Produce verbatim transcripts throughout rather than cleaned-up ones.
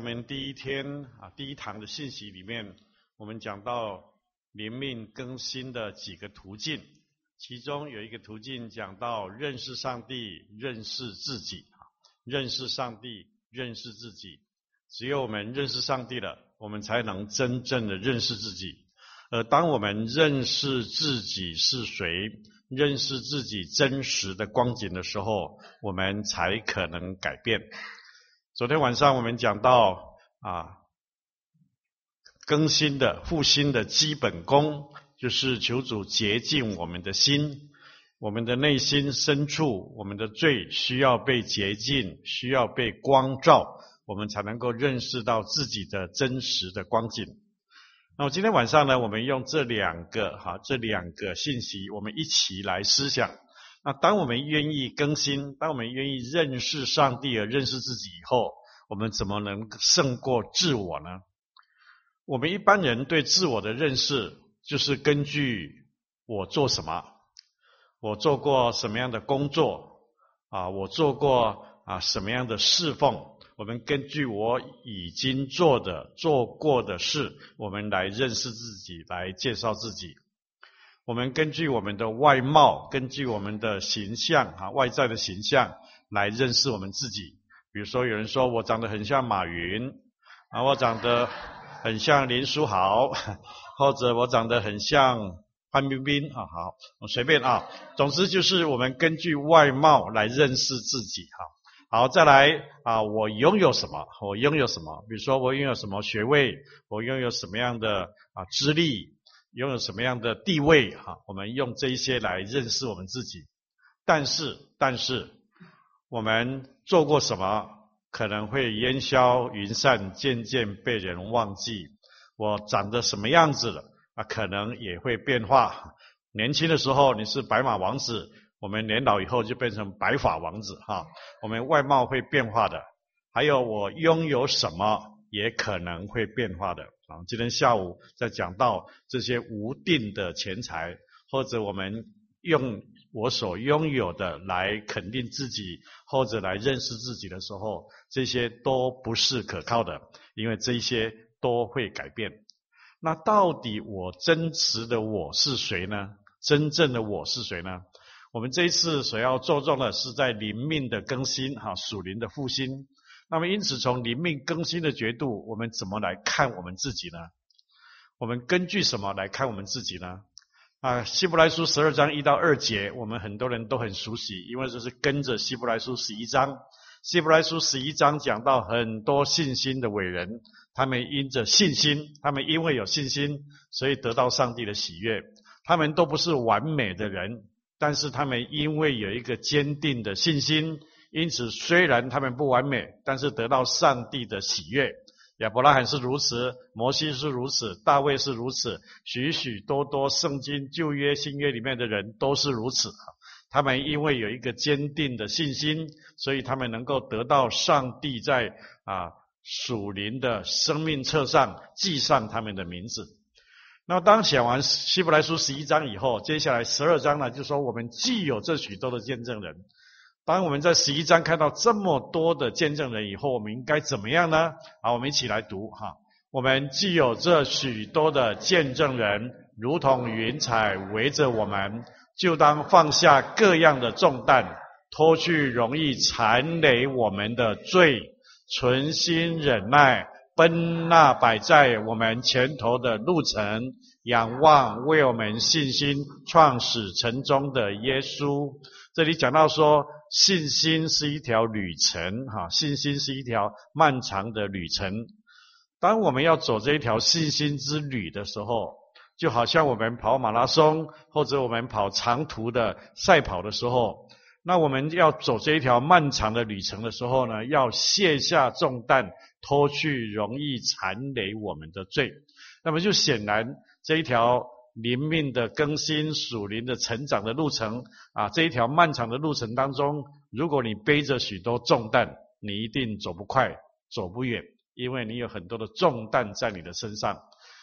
们第一天啊第一堂的信息里面，我们讲到灵命更新的几个途径，其中有一个途径讲到认识上帝、认识自己。认识上帝、认识自己，只有我们认识上帝了，我们才能真正的认识自己。而当我们认识自己是谁，认识自己真实的光景的时候，我们才可能改变。昨天晚上我们讲到啊，更新的复兴的基本功，就是求主洁净我们的心，我们的内心深处，我们的罪需要被洁净，需要被光照，我们才能够认识到自己的真实的光景。那么今天晚上呢，我们用这两个哈这两个信息，我们一起来思想。那当我们愿意更新，当我们愿意认识上帝而认识自己以后，我们怎么能胜过自我呢？我们一般人对自我的认识，就是根据我做什么，我做过什么样的工作啊？我做过啊什么样的侍奉？我们根据我已经做的、做过的事，我们来认识自己，来介绍自己。我们根据我们的外貌，根据我们的形象啊，外在的形象来认识我们自己。比如说，有人说我长得很像马云啊，我长得很像林书豪，或者我长得很像范冰冰啊，好，我随便啊。总之就是我们根据外貌来认识自己哈。好，再来啊，我拥有什么？我拥有什么？比如说我拥有什么学位？我拥有什么样的啊资历？拥有什么样的地位？哈，我们用这一些来认识我们自己。但是，但是我们做过什么？可能会烟消云散，渐渐被人忘记。我长得什么样子了？啊，可能也会变化。年轻的时候你是白马王子，我们年老以后就变成白发王子哈。我们外貌会变化的。还有我拥有什么也可能会变化的啊。今天下午在讲到这些无定的钱财，或者我们用我所拥有的来肯定自己，或者来认识自己的时候，这些都不是可靠的，因为这些都会改变。那到底我真实的我是谁呢？真正的我是谁呢？我们这一次所要着重的是在灵命的更新哈，属灵的复兴。那么因此从灵命更新的角度，我们怎么来看我们自己呢？我们根据什么来看我们自己呢？啊，希伯来书十二章一到二节，我们很多人都很熟悉，因为这是跟着希伯来书十一章。希伯来书十一章讲到很多信心的伟人，他们因着信心，他们因为有信心，所以得到上帝的喜悦。他们都不是完美的人，但是他们因为有一个坚定的信心，因此虽然他们不完美，但是得到上帝的喜悦。亚伯拉罕是如此，摩西是如此，大卫是如此，许许多多圣经旧约新约里面的人都是如此。他们因为有一个坚定的信心，所以他们能够得到上帝在啊属灵的生命册上记上他们的名字。那么当讲完希伯来书十一章以后，接下来十二章呢，就说我们既有这许多的见证人。当我们在十一章看到这么多的见证人以后，我们应该怎么样呢？好，我们一起来读哈。我们既有这许多的见证人，如同云彩围着我们，就当放下各样的重担，脱去容易缠累我们的罪，存心忍耐，奔那摆在我们前头的路程，仰望为我们信心创始成终的耶稣。这里讲到说，信心是一条旅程哈，信心是一条漫长的旅程。当我们要走这一条信心之旅的时候，就好像我们跑马拉松或者我们跑长途的赛跑的时候，那我们要走这一条漫长的旅程的时候呢，要卸下重担，脱去容易缠累我们的罪。那么就显然这一条灵命的更新、属灵的成长的路程啊，这一条漫长的路程当中，如果你背着许多重担，你一定走不快，走不远，因为你有很多的重担在你的身上。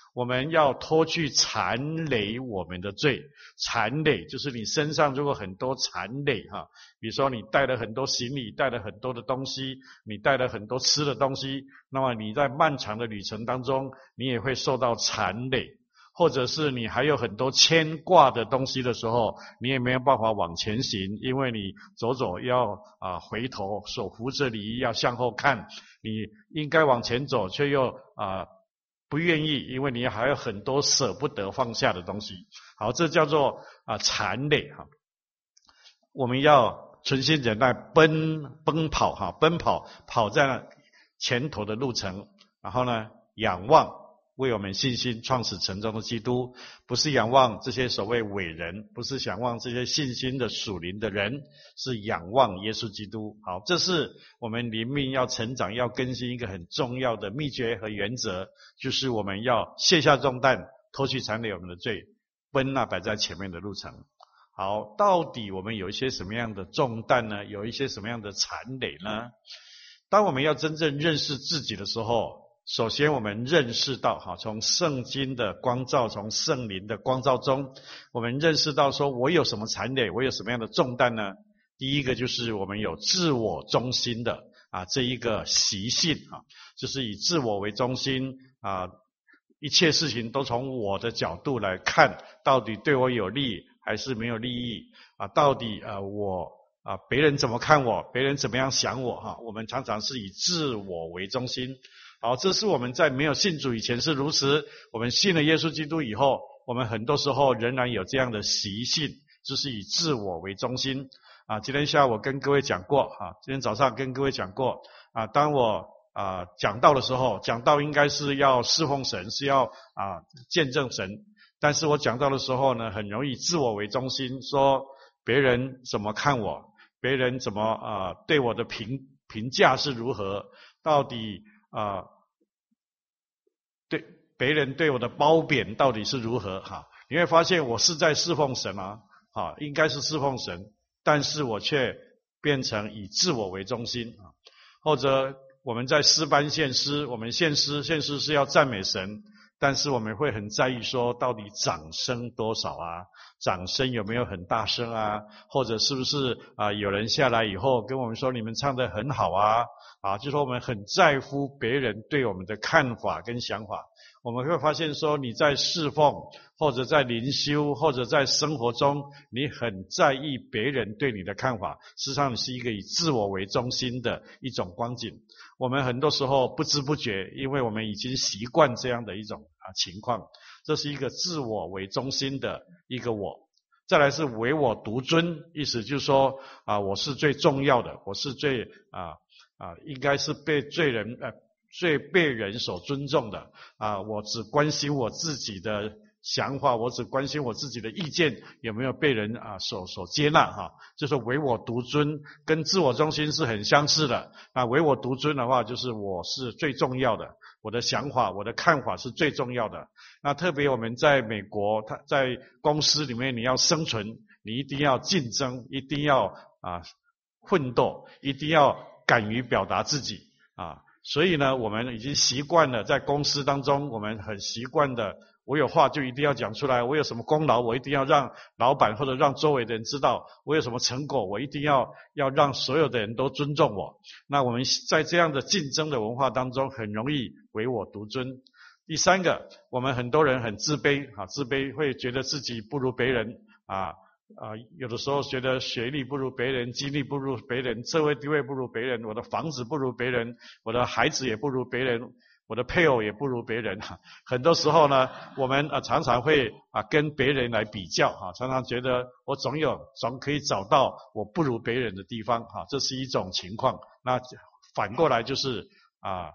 我们要脱去残累我们的罪。残累就是你身上如果很多残累哈，比如说你带了很多行李，带了很多的东西，你带了很多吃的东西，那么你在漫长的旅程当中，你也会受到残累。或者是你还有很多牵挂的东西的时候，你也没有办法往前行，因为你走走要啊、呃、回头，手扶着犁要向后看，你应该往前走，却又啊、呃、不愿意，因为你还有很多舍不得放下的东西。好，这叫做啊、呃、残累哈。我们要存心忍耐，奔奔跑哈，奔跑跑在前头的路程，然后呢仰望为我们信心创始成终的基督，不是仰望这些所谓伟人，不是仰望这些信心的属灵的人，是仰望耶稣基督。好，这是我们灵命要成长要更新一个很重要的秘诀和原则，就是我们要卸下重担，脱去残累我们的罪，奔那摆在前面的路程。好，到底我们有一些什么样的重担呢？有一些什么样的残累呢？当我们要真正认识自己的时候，首先我们认识到哈，从圣经的光照，从圣灵的光照中，我们认识到说我有什么残累，我有什么样的重担呢？第一个就是我们有自我中心的啊这一个习性啊，就是以自我为中心啊，一切事情都从我的角度来看，到底对我有利还是没有利益啊？到底呃我啊别人怎么看我，别人怎么样想我哈？我们常常是以自我为中心。好，这是我们在没有信主以前是如此，我们信了耶稣基督以后，我们很多时候仍然有这样的习性，就是以自我为中心啊。今天下午我跟各位讲过啊，今天早上跟各位讲过啊，当我啊讲道的时候，讲道应该是要侍奉神，是要啊见证神，但是我讲道的时候呢，很容易自我为中心，说别人怎么看我，别人怎么啊对我的评评价是如何，到底啊，对别人对我的褒贬到底是如何哈？你会发现我是在侍奉神啊，啊，应该是侍奉神，但是我却变成以自我为中心啊。或者我们在诗班献诗，我们献诗，献诗是要赞美神，但是我们会很在意说，到底掌声多少啊？掌声有没有很大声啊？或者是不是啊？有人下来以后跟我们说你们唱得很好啊？啊，就说我们很在乎别人对我们的看法跟想法。我们会发现说，你在侍奉，或者在灵修，或者在生活中，你很在意别人对你的看法。事实上，你是一个以自我为中心的一种光景。我们很多时候不知不觉，因为我们已经习惯这样的一种啊情况，这是一个自我为中心的一个我。再来是唯我独尊，意思就是说啊，我是最重要的，我是最啊啊，应该是被罪人呃最被人所尊重的啊，我只关心我自己的想法，我只关心我自己的意见有没有被人啊所所接纳哈，就是唯我独尊，跟自我中心是很相似的。那唯我独尊的话，就是我是最重要的，我的想法，我的看法是最重要的。那特别我们在美国，他在公司里面，你要生存，你一定要竞争，一定要啊奋斗，一定要敢于表达自己啊。所以呢，我们已经习惯了在公司当中，我们很习惯的，我有话就一定要讲出来，我有什么功劳，我一定要让老板或者让周围的人知道，我有什么成果，我一定要要让所有的人都尊重我。那我们在这样的竞争的文化当中，很容易唯我独尊。第三个，我们很多人很自卑啊，自卑会觉得自己不如别人啊。啊，有的时候觉得学历不如别人，经历不如别人，社会地位不如别人，我的房子不如别人，我的孩子也不如别人，我的配偶也不如别人。很多时候呢，我们啊常常会啊跟别人来比较哈，常常觉得我总有总可以找到我不如别人的地方哈，这是一种情况。那反过来就是啊，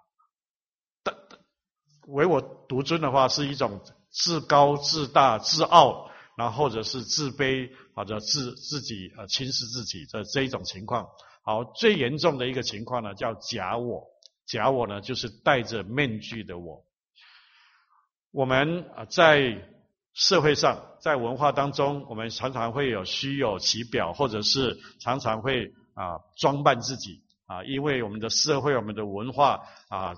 唯我独尊的话是一种自高自大自傲。然后或者是自卑，或者自自己呃轻视自己的这一种情况。好，最严重的一个情况呢，叫假我。假我呢，就是戴着面具的我。我们在社会上，在文化当中，我们常常会有虚有其表，或者是常常会啊装扮自己啊，因为我们的社会、我们的文化啊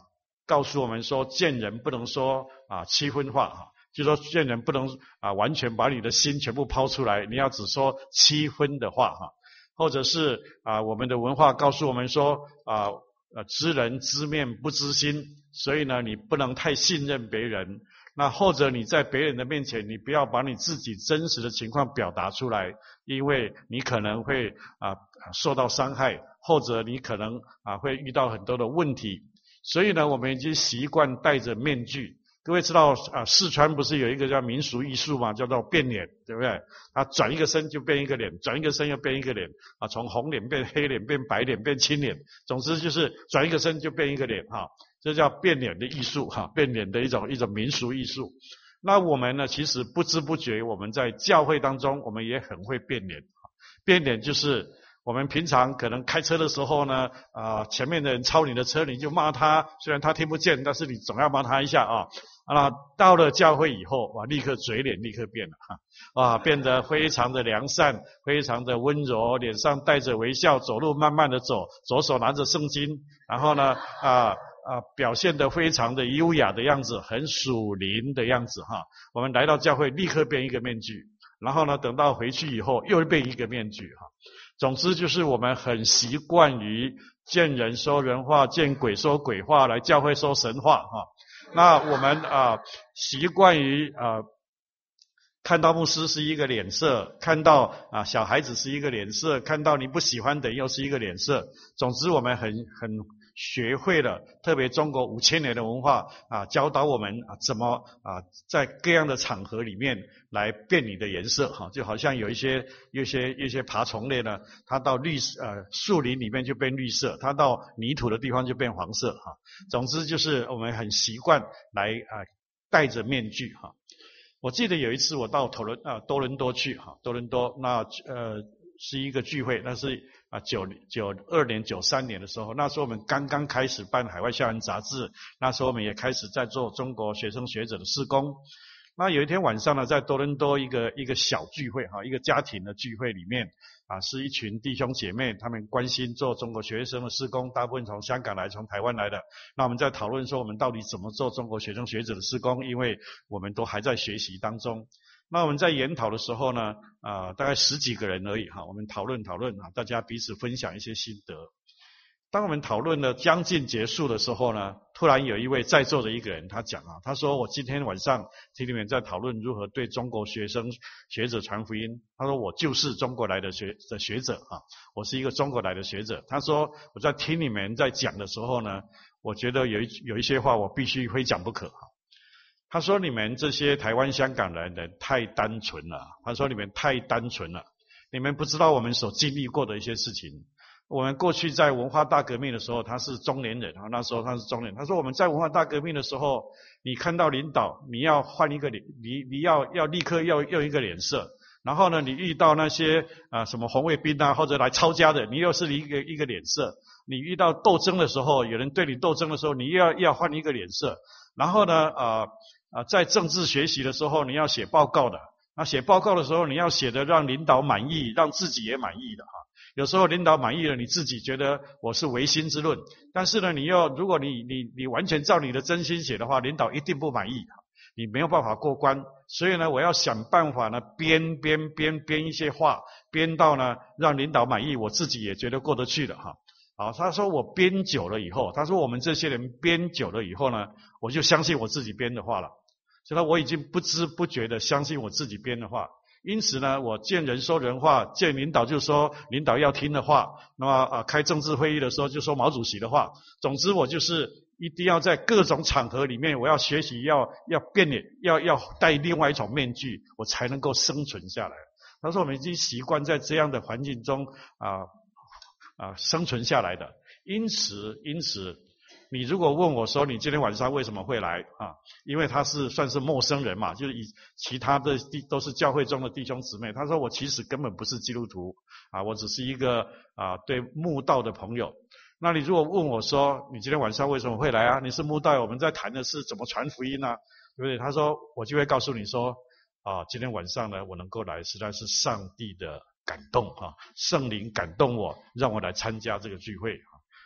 告诉我们说，见人不能说啊七分话哈，就说见人不能啊完全把你的心全部抛出来，你要只说七分的话哈。或者是啊我们的文化告诉我们说啊呃知人知面不知心，所以呢你不能太信任别人。那或者你在别人的面前，你不要把你自己真实的情况表达出来，因为你可能会啊受到伤害，或者你可能啊会遇到很多的问题。所以呢，我们已经习惯戴着面具。各位知道啊，四川不是有一个叫民俗艺术嘛，叫做变脸，对不对？他转一个身就变一个脸，转一个身又变一个脸啊，从红脸变黑脸，变白脸，变青脸，总之就是转一个身就变一个脸哈，这叫变脸的艺术哈，变脸的一种一种民俗艺术。那我们呢，其实不知不觉我们在教会当中，我们也很会变脸。变脸就是我们平常可能开车的时候呢，啊、呃，前面的人超你的车，你就骂他，虽然他听不见，但是你总要骂他一下啊。啊，到了教会以后，哇，立刻嘴脸立刻变了哈，哇，变得非常的良善，非常的温柔，脸上带着微笑，走路慢慢的走，左手拿着圣经，然后呢，啊啊，表现得非常的优雅的样子，很属灵的样子哈。我们来到教会，立刻变一个面具，然后呢，等到回去以后又变一个面具哈。总之就是我们很习惯于见人说人话，见鬼说鬼话，来教会说神话哈。那我们啊习惯于啊看到牧师是一个脸色，看到啊小孩子是一个脸色，看到你不喜欢的又是一个脸色。总之我们很很学会了，特别中国五千年的文化啊，教导我们啊怎么啊在各样的场合里面来变你的颜色哈，就好像有一些有一些一些爬虫类呢，它到绿呃树林里面就变绿色，它到泥土的地方就变黄色哈。总之就是我们很习惯来啊戴着面具哈。我记得有一次我到多伦啊多伦多去哈，多伦多那呃是一个聚会，那是啊九九二年九三年的时候，那时候我们刚刚开始办海外校园杂志，那时候我们也开始在做中国学生学者的事工。那有一天晚上呢，在多伦多一个一个小聚会哈，一个家庭的聚会里面啊，是一群弟兄姐妹，他们关心做中国学生的事工，大部分从香港来，从台湾来的。那我们在讨论说，我们到底怎么做中国学生学者的事工，因为我们都还在学习当中。那我们在研讨的时候呢，啊、呃，大概十几个人而已哈，我们讨论讨论啊，大家彼此分享一些心得。当我们讨论了将近结束的时候呢，突然有一位在座的一个人，他讲啊，他说我今天晚上听你们在讨论如何对中国学生学者传福音，他说我就是中国来的学的学者啊，我是一个中国来的学者。他说我在听你们在讲的时候呢，我觉得有一有一些话我必须非讲不可。他说你们这些台湾香港人人太单纯了，他说你们太单纯了，你们不知道我们所经历过的一些事情。我们过去在文化大革命的时候，他是中年人啊，那时候他是中年人。他说我们在文化大革命的时候，你看到领导，你要换一个脸，你你要要立刻要用一个脸色。然后呢，你遇到那些啊什么红卫兵啊，或者来抄家的，你又是一个一个脸色。你遇到斗争的时候，有人对你斗争的时候，你又要要换一个脸色。然后呢，啊啊，在政治学习的时候，你要写报告的。那写报告的时候，你要写的让领导满意，让自己也满意的哈。有时候领导满意了，你自己觉得我是唯心之论，但是呢，你要如果你你你完全照你的真心写的话，领导一定不满意，你没有办法过关。所以呢，我要想办法呢，编编编编一些话，编到呢让领导满意，我自己也觉得过得去的哈。好，他说我编久了以后，他说我们这些人编久了以后呢，我就相信我自己编的话了。所以我已经不知不觉的相信我自己编的话。因此呢，我见人说人话，见领导就说领导要听的话，那么啊开政治会议的时候就说毛主席的话。总之我就是一定要在各种场合里面，我要学习，要要变脸，要要戴另外一种面具，我才能够生存下来。他说我们已经习惯在这样的环境中啊啊生存下来的。因此因此你如果问我说你今天晚上为什么会来啊？因为他是算是陌生人嘛，就是以其他的弟都是教会中的弟兄姊妹。他说我其实根本不是基督徒啊，我只是一个啊对慕道的朋友。那你如果问我说你今天晚上为什么会来啊？你是慕道，我们在谈的是怎么传福音啊，对不对？他说我就会告诉你说啊，今天晚上呢我能够来实在是上帝的感动啊，圣灵感动我，让我来参加这个聚会啊。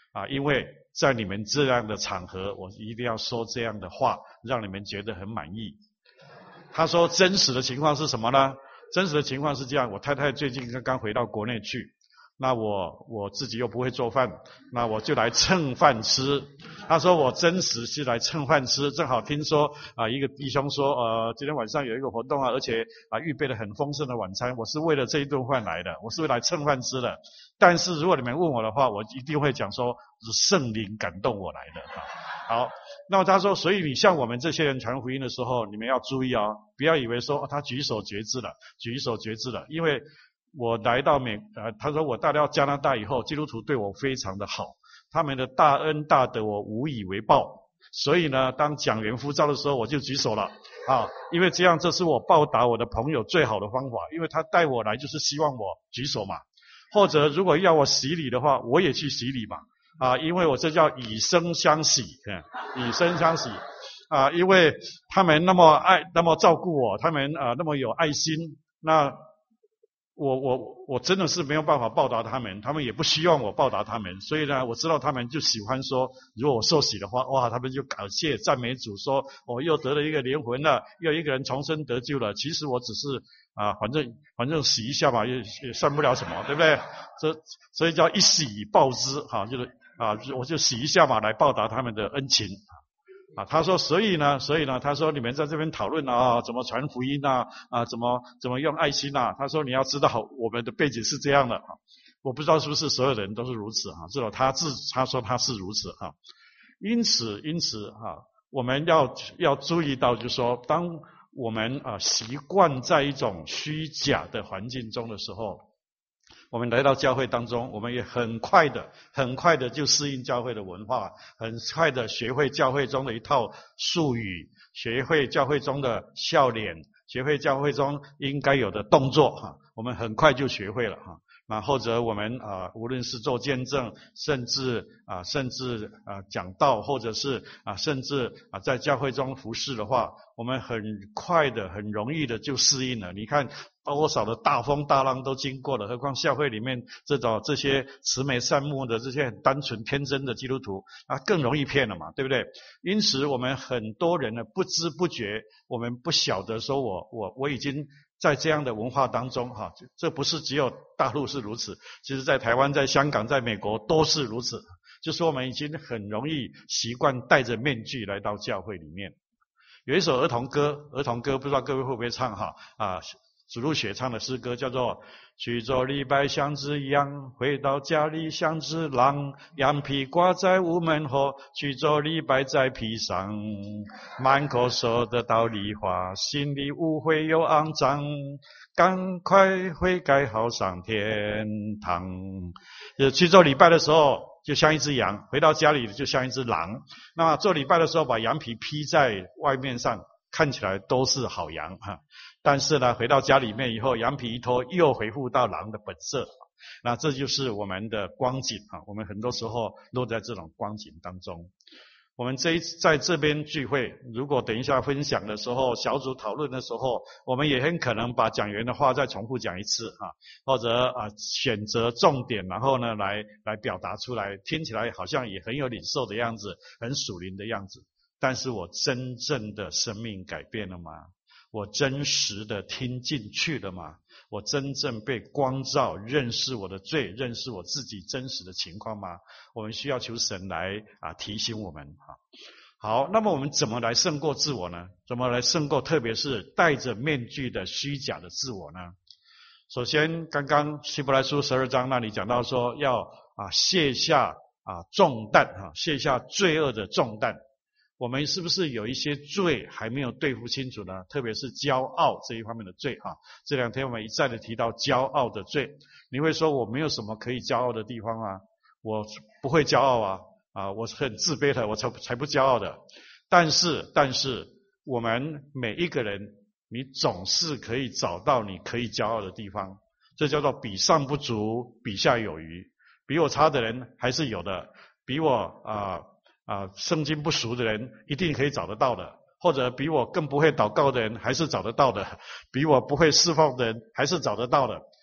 啊，因为在你们这样的场合，我一定要说这样的话，让你们觉得很满意。他说真实的情况是什么呢？真实的情况是这样，我太太最近刚刚回到国内去，那我我自己又不会做饭，那我就来蹭饭吃。他说我真实是来蹭饭吃，正好听说啊一个弟兄说呃今天晚上有一个活动啊，而且啊预备了很丰盛的晚餐，我是为了这一顿饭来的，我是为了来蹭饭吃的。但是如果你们问我的话，我一定会讲说是圣灵感动我来的。好，那么他说，所以你像我们这些人传福音的时候，你们要注意哦，不要以为说、哦、他举手决志了，举手决志了，因为我来到美呃，他说我到到加拿大以后，基督徒对我非常的好，他们的大恩大德我无以为报，所以呢，当讲员呼召的时候，我就举手了啊，因为这样这是我报答我的朋友最好的方法，因为他带我来就是希望我举手嘛，或者如果要我洗礼的话，我也去洗礼嘛。啊，因为我这叫以身相喜，以身相喜啊，因为他们那么爱，那么照顾我，他们啊那么有爱心，那我我我真的是没有办法报答他们，他们也不希望我报答他们，所以呢，我知道他们就喜欢说，如果我受洗的话，哇，他们就感谢赞美主，说我又得了一个灵魂了，又一个人重生得救了。其实我只是啊，反正反正洗一下嘛，也也算不了什么，对不对？这所以叫一洗报之，哈、啊，就是。啊，我就洗一下嘛，来报答他们的恩情。啊，他说，所以呢，所以呢，他说你们在这边讨论啊，怎么传福音啊，啊，怎么怎么用爱心啊？他说你要知道我们的背景是这样的啊，我不知道是不是所有人都是如此哈，至少他自他说他是如此哈。因此，因此哈，我们要要注意到，就是说，当我们啊习惯在一种虚假的环境中的时候。我们来到教会当中，我们也很快的、很快的就适应教会的文化，很快的学会教会中的一套术语，学会教会中的笑脸，学会教会中应该有的动作哈，我们很快就学会了哈。那或者我们啊，无论是做见证，甚至啊，甚至啊讲道，或者是啊，甚至啊在教会中服侍的话，我们很快的、很容易的就适应了。你看多少的大风大浪都经过了，何况教会里面这种这些慈眉善目的、这些很单纯天真的基督徒啊，更容易骗了嘛，对不对？因此，我们很多人呢，不知不觉，我们不晓得说我我我已经。在这样的文化当中哈，这不是只有大陆是如此，其实在台湾、在香港、在美国都是如此。就是我们已经很容易习惯戴着面具来到教会里面。有一首儿童歌，儿童歌不知道各位会不会唱哈啊？子路雪唱的诗歌叫做去做礼拜像只羊，回到家里像只狼，羊皮挂在屋门后，去做礼拜在皮上，满口说的道理话，心里污秽又肮脏，赶快悔改好上天堂。去做礼拜的时候就像一只羊，回到家里就像一只狼。那做礼拜的时候把羊皮披在外面上，看起来都是好羊哈。但是呢，回到家里面以后，羊皮一脱，又恢复到狼的本色。那这就是我们的光景啊！我们很多时候落在这种光景当中。我们这一次在这边聚会，如果等一下分享的时候、小组讨论的时候，我们也很可能把讲员的话再重复讲一次啊，或者啊选择重点，然后呢来来表达出来，听起来好像也很有领受的样子，很属灵的样子。但是我真正的生命改变了吗？我真实的听进去了吗？我真正被光照，认识我的罪，认识我自己真实的情况吗？我们需要求神来啊提醒我们啊。好，那么我们怎么来胜过自我呢？怎么来胜过特别是戴着面具的虚假的自我呢？首先，刚刚希伯来书十二章那里讲到说，要啊卸下啊重担啊，卸下罪恶的重担。我们是不是有一些罪还没有对付清楚呢？特别是骄傲这一方面的罪哈。这两天我们一再的提到骄傲的罪。你会说我没有什么可以骄傲的地方啊？我不会骄傲啊，啊，我是很自卑的，我才才不骄傲的。但是，但是我们每一个人，你总是可以找到你可以骄傲的地方。这叫做比上不足，比下有余。比我差的人还是有的，比我啊。啊，圣经不熟的人一定可以找得到的，或者比我更不会祷告的人还是找得到的，比我不会侍奉的人还是找得到的。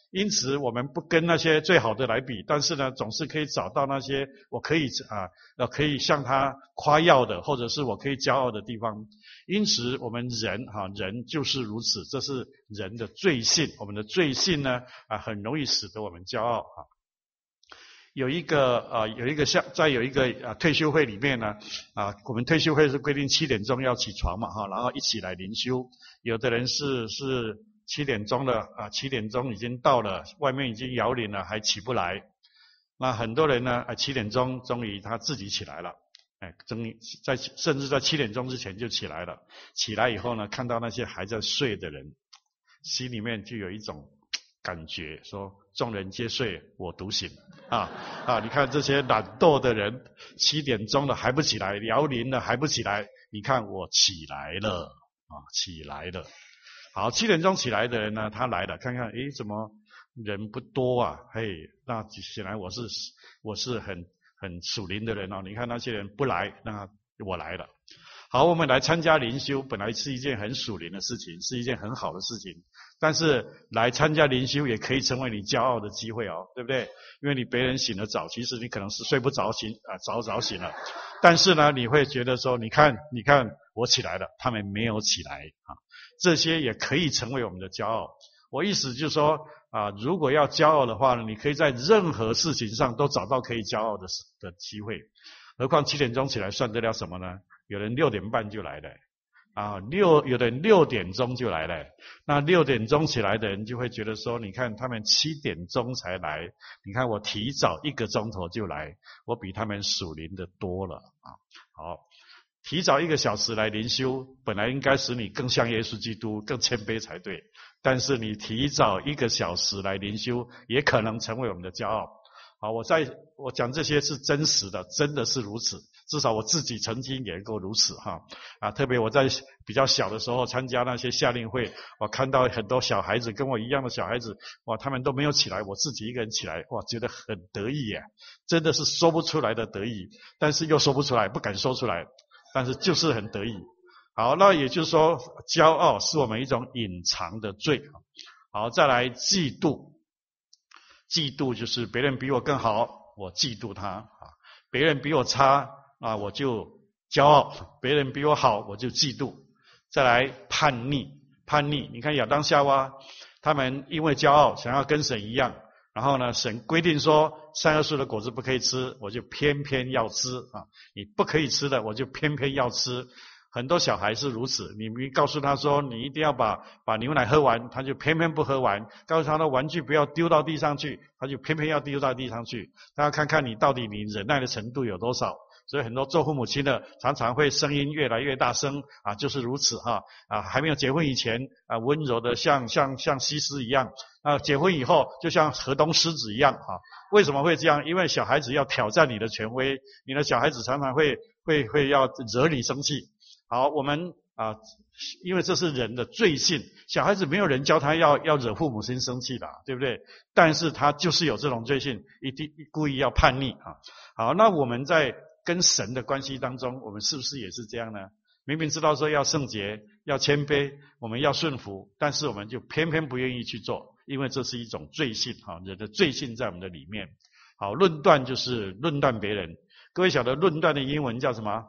因此我们不跟那些最好的来比，但是呢，总是可以找到那些我可以啊，呃，可以向他夸耀的，或者是我可以骄傲的地方。因此，我们人哈、啊，人就是如此，这是人的罪性。我们的罪性呢，啊，很容易使得我们骄傲啊。有一个啊，有一个像在有一个啊退休会里面呢，啊，我们退休会是规定七点钟要起床嘛哈，然后一起来灵修。有的人是是。七点钟了啊，七点钟已经到了，外面已经摇铃了，还起不来。那很多人呢，啊，七点钟终于他自己起来了，哎，终于在甚至在七点钟之前就起来了。起来以后呢，看到那些还在睡的人，心里面就有一种感觉，说众人皆睡，我独醒啊啊！你看这些懒惰的人，七点钟了还不起来，摇铃了还不起来，你看我起来了啊，起来了。好，七点钟起来的人呢，他来了，看看，诶，怎么人不多啊？嘿，那显然我是我是很很属灵的人哦。你看那些人不来，那我来了。好，我们来参加灵修，本来是一件很属灵的事情，是一件很好的事情。但是来参加灵修也可以成为你骄傲的机会哦，对不对？因为你别人醒得早，其实你可能是睡不着醒啊，早早醒了。但是呢，你会觉得说，你看，你看我起来了，他们没有起来啊。这些也可以成为我们的骄傲。我意思就是说啊，如果要骄傲的话呢，你可以在任何事情上都找到可以骄傲的的机会。何况七点钟起来算得了什么呢？有人六点半就来了啊，六有的人六点钟就来了。那六点钟起来的人就会觉得说，你看他们七点钟才来，你看我提早一个钟头就来，我比他们属灵的多了啊。好。提早一个小时来灵修，本来应该使你更像耶稣基督，更谦卑才对。但是你提早一个小时来灵修，也可能成为我们的骄傲。好，我在我讲这些是真实的，真的是如此。至少我自己曾经也够如此哈啊！特别我在比较小的时候参加那些夏令会，我看到很多小孩子跟我一样的小孩子，哇，他们都没有起来，我自己一个人起来，哇，觉得很得意耶，真的是说不出来的得意，但是又说不出来，不敢说出来。但是就是很得意。好，那也就是说，骄傲是我们一种隐藏的罪。好，再来嫉妒。嫉妒就是别人比我更好，我嫉妒他啊；别人比我差啊，我就骄傲；别人比我好，我就嫉妒。再来叛逆，叛逆。你看亚当夏娃，他们因为骄傲，想要跟神一样。然后呢，神规定说善恶树的果子不可以吃，我就偏偏要吃啊！你不可以吃的，我就偏偏要吃。很多小孩是如此，你明告诉他说你一定要把把牛奶喝完，他就偏偏不喝完；告诉他的玩具不要丢到地上去，他就偏偏要丢到地上去。他要看看你到底你忍耐的程度有多少。所以很多做父母亲的常常会声音越来越大声啊，就是如此哈啊！还没有结婚以前啊，温柔的像像像西施一样啊，结婚以后就像河东狮子一样啊。为什么会这样？因为小孩子要挑战你的权威，你的小孩子常常会会会要惹你生气。好，我们啊，因为这是人的罪性，小孩子没有人教他要要惹父母亲生气的，对不对？但是他就是有这种罪性，一定故意要叛逆啊。好，那我们在跟神的关系当中，我们是不是也是这样呢？明明知道说要圣洁，要谦卑，我们要顺服，但是我们就偏偏不愿意去做，因为这是一种罪性哈，人的罪性在我们的里面。好，论断就是论断别人。各位晓得论断的英文叫什么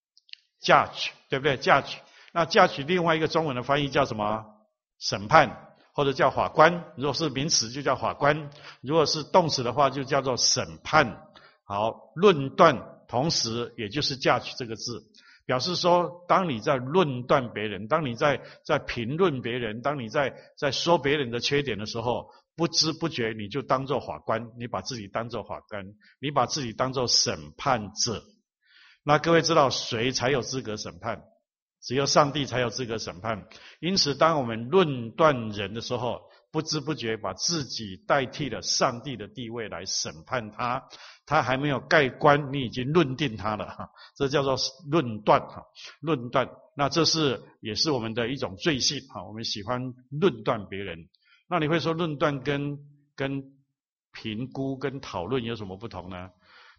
？judge， 对不对 ？judge。那 judge 另外一个中文的翻译叫什么？审判，或者叫法官。如果是名词就叫法官，如果是动词的话就叫做审判。好，论断同时也就是 judge 这个字，表示说当你在论断别人，当你在在评论别人，当你在在说别人的缺点的时候，不知不觉你就当作法官，你把自己当作法官，你把自己当作审判者。那各位知道谁才有资格审判？只有上帝才有资格审判。因此当我们论断人的时候，不知不觉把自己代替了上帝的地位来审判他，他还没有盖棺，你已经论定他了，这叫做论断。论断，那这是也是我们的一种罪性，我们喜欢论断别人。那你会说论断跟跟评估跟讨论有什么不同呢？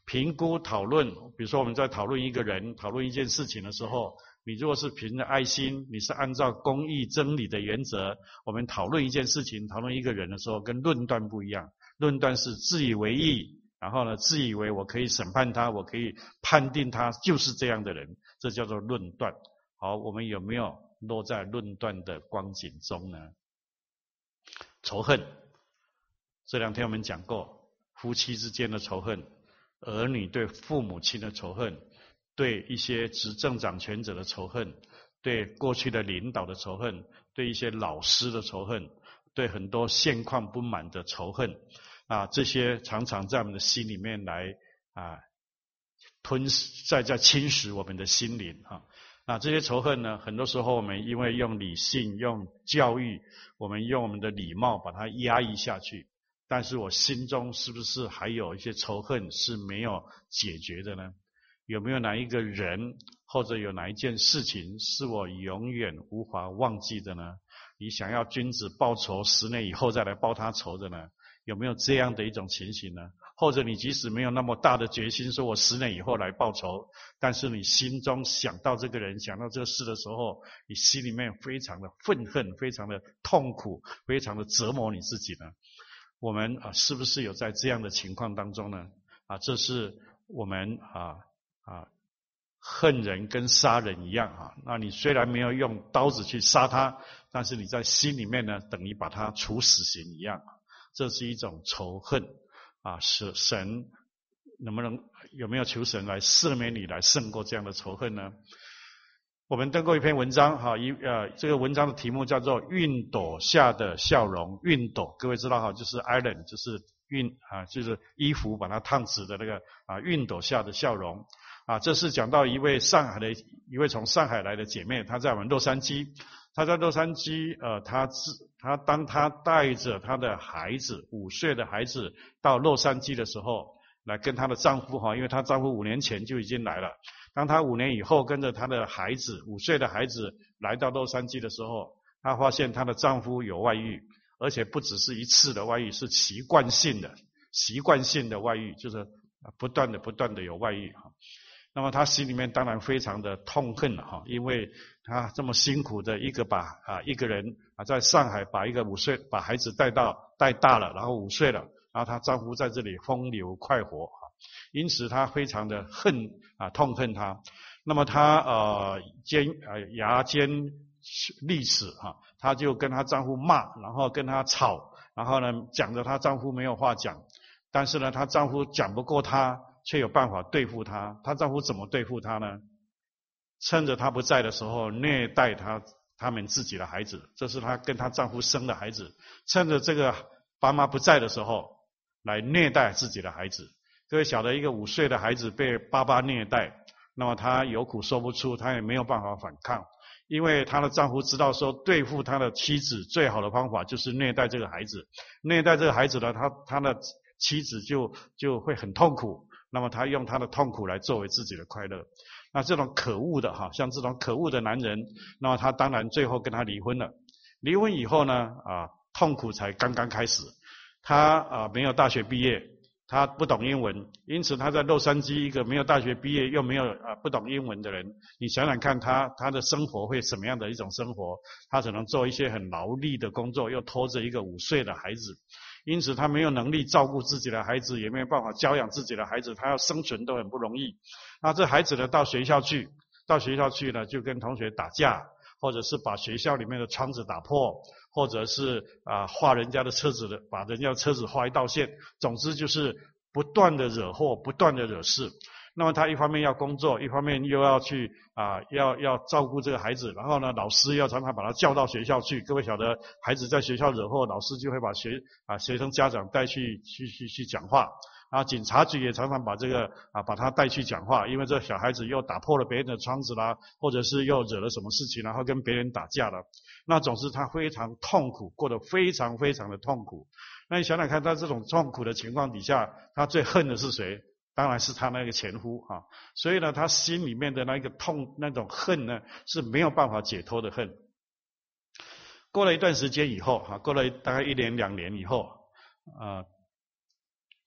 评估讨论，比如说我们在讨论一个人、讨论一件事情的时候，你如果是凭着爱心，你是按照公义真理的原则，我们讨论一件事情、讨论一个人的时候，跟论断不一样。论断是自以为意，然后呢，自以为我可以审判他，我可以判定他就是这样的人，这叫做论断。好，我们有没有落在论断的光景中呢？仇恨，这两天我们讲过，夫妻之间的仇恨，儿女对父母亲的仇恨，对一些执政掌权者的仇恨，对过去的领导的仇恨，对一些老师的仇恨，对很多现况不满的仇恨啊，这些常常在我们的心里面来啊吞噬，在在侵蚀我们的心灵啊。那这些仇恨呢，很多时候我们因为用理性、用教育，我们用我们的礼貌把它压抑下去。但是我心中是不是还有一些仇恨是没有解决的呢？有没有哪一个人或者有哪一件事情是我永远无法忘记的呢？你想要君子报仇，十年以后再来报他仇的呢？有没有这样的一种情形呢？或者你即使没有那么大的决心，说我十年以后来报仇，但是你心中想到这个人，想到这个事的时候，你心里面非常的愤恨，非常的痛苦，非常的折磨你自己呢？我们啊，是不是有在这样的情况当中呢？啊，这是我们啊啊恨人跟杀人一样啊。那你虽然没有用刀子去杀他，但是你在心里面呢，等于把他处死刑一样。这是一种仇恨啊！是神能不能有没有求神来赦免你，来胜过这样的仇恨呢？我们登过一篇文章哈，一呃这个文章的题目叫做熨斗下的笑容。熨斗各位知道哈，就是 iron， 就是熨啊，就是衣服把它烫直的那个啊，熨斗下的笑容啊。这是讲到一位上海的一位从上海来的姐妹，她在我们洛杉矶，她在洛杉矶呃，她自她当她带着她的孩子五岁的孩子到洛杉矶的时候，来跟她的丈夫哈，因为她丈夫五年前就已经来了。当她五年以后跟着她的孩子五岁的孩子来到洛杉矶的时候，她发现她的丈夫有外遇，而且不只是一次的外遇，是习惯性的习惯性的外遇，就是不断的不断的有外遇哈。那么她心里面当然非常的痛恨哈，因为她这么辛苦的一个把啊一个人啊在上海把一个五岁把孩子带到带大了，然后五岁了，然后她丈夫在这里风流快活。因此他非常的恨啊，痛恨他。那么他呃尖呃牙尖利齿哈，他就跟她丈夫骂，然后跟他吵，然后呢讲着她丈夫没有话讲，但是呢她丈夫讲不过她，却有办法对付她。她丈夫怎么对付她呢？趁着她不在的时候虐待她他们自己的孩子，这是她跟她丈夫生的孩子，趁着这个爸妈不在的时候来虐待自己的孩子。各位晓得，一个五岁的孩子被爸爸虐待，那么他有苦说不出，他也没有办法反抗，因为她的丈夫知道说，对付他的妻子最好的方法就是虐待这个孩子，虐待这个孩子呢，他他的妻子就就会很痛苦，那么他用他的痛苦来作为自己的快乐。那这种可恶的哈，像这种可恶的男人，那么他当然最后跟他离婚了。离婚以后呢，啊，痛苦才刚刚开始。他啊没有大学毕业。他不懂英文，因此他在洛杉矶一个没有大学毕业又没有啊不懂英文的人，你想想看他他的生活会什么样的一种生活？他只能做一些很劳力的工作，又拖着一个五岁的孩子，因此他没有能力照顾自己的孩子，也没有办法教养自己的孩子，他要生存都很不容易。那这孩子呢，到学校去，到学校去呢，就跟同学打架，或者是把学校里面的窗子打破。或者是啊划人家的车子的，把人家的车子划一道线，总之就是不断的惹祸，不断的惹事。那么他一方面要工作，一方面又要去啊要要照顾这个孩子，然后呢老师要常常把他叫到学校去。各位晓得，孩子在学校惹祸，老师就会把学啊学生家长带去去去去讲话。啊，警察局也常常把这个啊把他带去讲话，因为这小孩子又打破了别人的窗子啦，或者是又惹了什么事情，然后跟别人打架了。那总之他非常痛苦，过得非常非常的痛苦。那你想想看，在这种痛苦的情况底下，他最恨的是谁？当然是他那个前夫啊。所以呢，他心里面的那个痛，那种恨呢，是没有办法解脱的恨。过了一段时间以后，哈，过了大概一年两年以后，啊。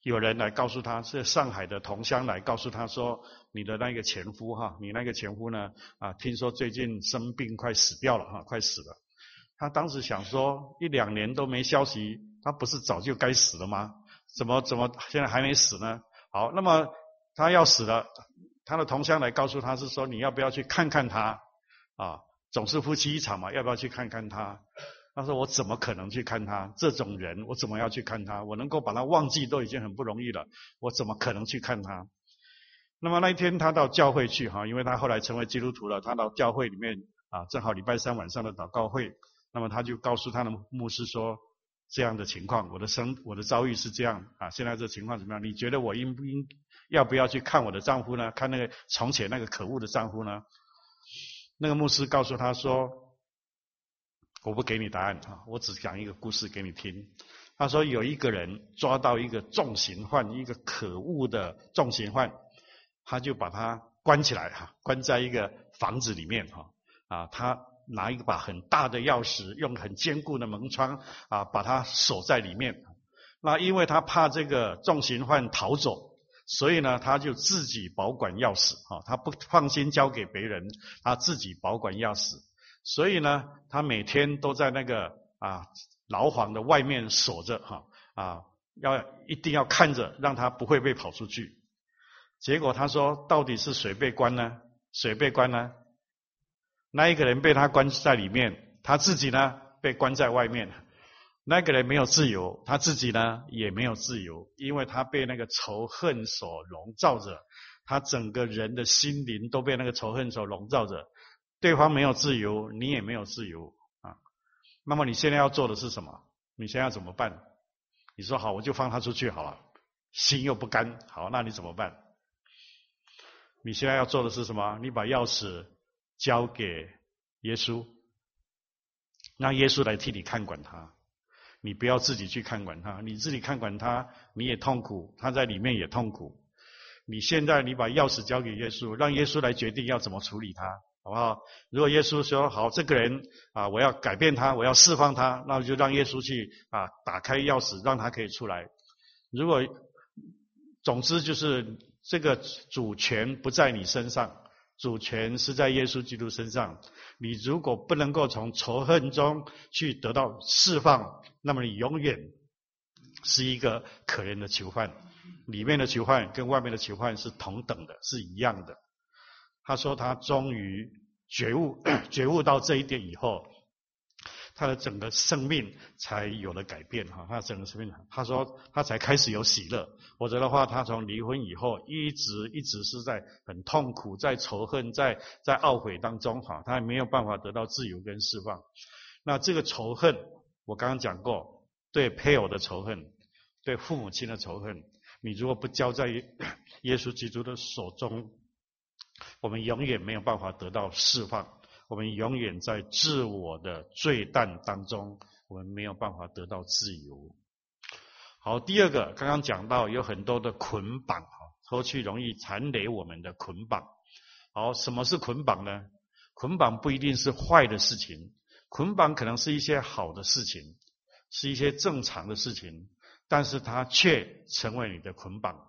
有人来告诉他，是上海的同乡来告诉他说，你的那个前夫哈，你那个前夫呢啊，听说最近生病快死掉了哈，快死了。他当时想说，一两年都没消息，他不是早就该死了吗？怎么怎么现在还没死呢？好，那么他要死了，他的同乡来告诉他是说，你要不要去看看他啊？总是夫妻一场嘛，要不要去看看他？他说我怎么可能去看他？这种人我怎么要去看他？我能够把他忘记都已经很不容易了，我怎么可能去看他？那么那一天他到教会去哈，因为他后来成为基督徒了，他到教会里面啊，正好礼拜三晚上的祷告会，那么他就告诉他的牧师说，这样的情况，我的生我的遭遇是这样啊，现在这情况怎么样？你觉得我应不应要不要去看我的丈夫呢？看那个从前那个可恶的丈夫呢？那个牧师告诉他说，我不给你答案啊，我只讲一个故事给你听。他说有一个人抓到一个重刑犯，一个可恶的重刑犯，他就把他关起来哈，关在一个房子里面哈啊，他拿一把很大的钥匙，用很坚固的门窗啊，把他锁在里面。那因为他怕这个重刑犯逃走，所以呢，他就自己保管钥匙啊，他不放心交给别人，他自己保管钥匙。所以呢，他每天都在那个啊牢房的外面锁着哈啊，要一定要看着，让他不会被跑出去。结果他说，到底是谁被关呢？谁被关呢？那一个人被他关在里面，他自己呢被关在外面。那个人没有自由，他自己呢也没有自由，因为他被那个仇恨所笼罩着，他整个人的心灵都被那个仇恨所笼罩着。对方没有自由，你也没有自由啊。那么你现在要做的是什么？你现在要怎么办？你说好，我就放他出去好了，心又不甘，好，那你怎么办？你现在要做的是什么？你把钥匙交给耶稣，让耶稣来替你看管他。你不要自己去看管他，你自己看管他，你也痛苦，他在里面也痛苦。你现在你把钥匙交给耶稣，让耶稣来决定要怎么处理他，好不好？如果耶稣说好，这个人啊，我要改变他，我要释放他，那就让耶稣去啊打开钥匙，让他可以出来。如果总之就是这个主权不在你身上，主权是在耶稣基督身上。你如果不能够从仇恨中去得到释放，那么你永远是一个可怜的囚犯，里面的囚犯跟外面的囚犯是同等的，是一样的。他说他终于觉悟觉悟到这一点以后，他的整个生命才有了改变哈，他整个生命，他说他才开始有喜乐。否则的话，他从离婚以后一直一直是在很痛苦，在仇恨，在在懊悔当中哈，他没有办法得到自由跟释放。那这个仇恨，我刚刚讲过，对配偶的仇恨，对父母亲的仇恨，你如果不交在耶稣基督的手中，我们永远没有办法得到释放。我们永远在自我的罪担当中，我们没有办法得到自由。好，第二个，刚刚讲到有很多的捆绑，脱去容易缠累我们的捆绑。好，什么是捆绑呢？捆绑不一定是坏的事情，捆绑可能是一些好的事情，是一些正常的事情，但是它却成为你的捆绑。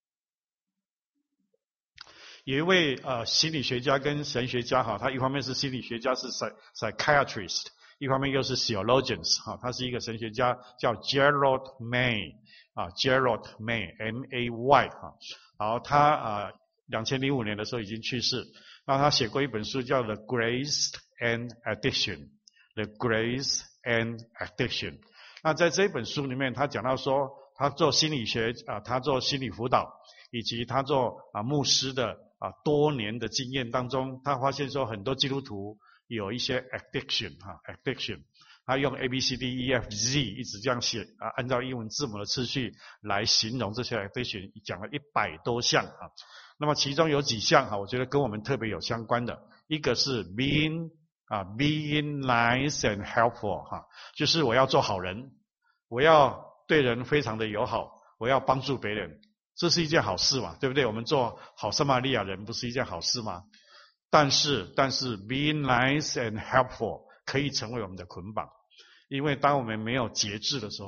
有一位呃心理学家跟神学家哈，他一方面是心理学家，是 psychiatrist， 一方面又是 theologians 哈，他是一个神学家，叫 Gerald May 啊 ，Gerald May M A Y 哈，好，他啊两千零五年的时候已经去世，那他写过一本书叫 The Grace and Addiction，The Grace and Addiction。那在这本书里面，他讲到说，他做心理学啊，他做心理辅导，以及他做啊牧师的。啊，多年的经验当中，他发现说很多基督徒有一些 addiction 哈 addiction， 他用 A B C D E F Z 一直这样写啊，按照英文字母的次序来形容这些 addiction， 讲了一百多项啊。那么其中有几项哈，我觉得跟我们特别有相关的，一个是 being 啊 being nice and helpful 哈，就是我要做好人，我要对人非常的友好，我要帮助别人。这是一件好事嘛，对不对？我们做好撒玛利亚人不是一件好事吗？但是，但是 being nice and helpful 可以成为我们的捆绑，因为当我们没有节制的时候，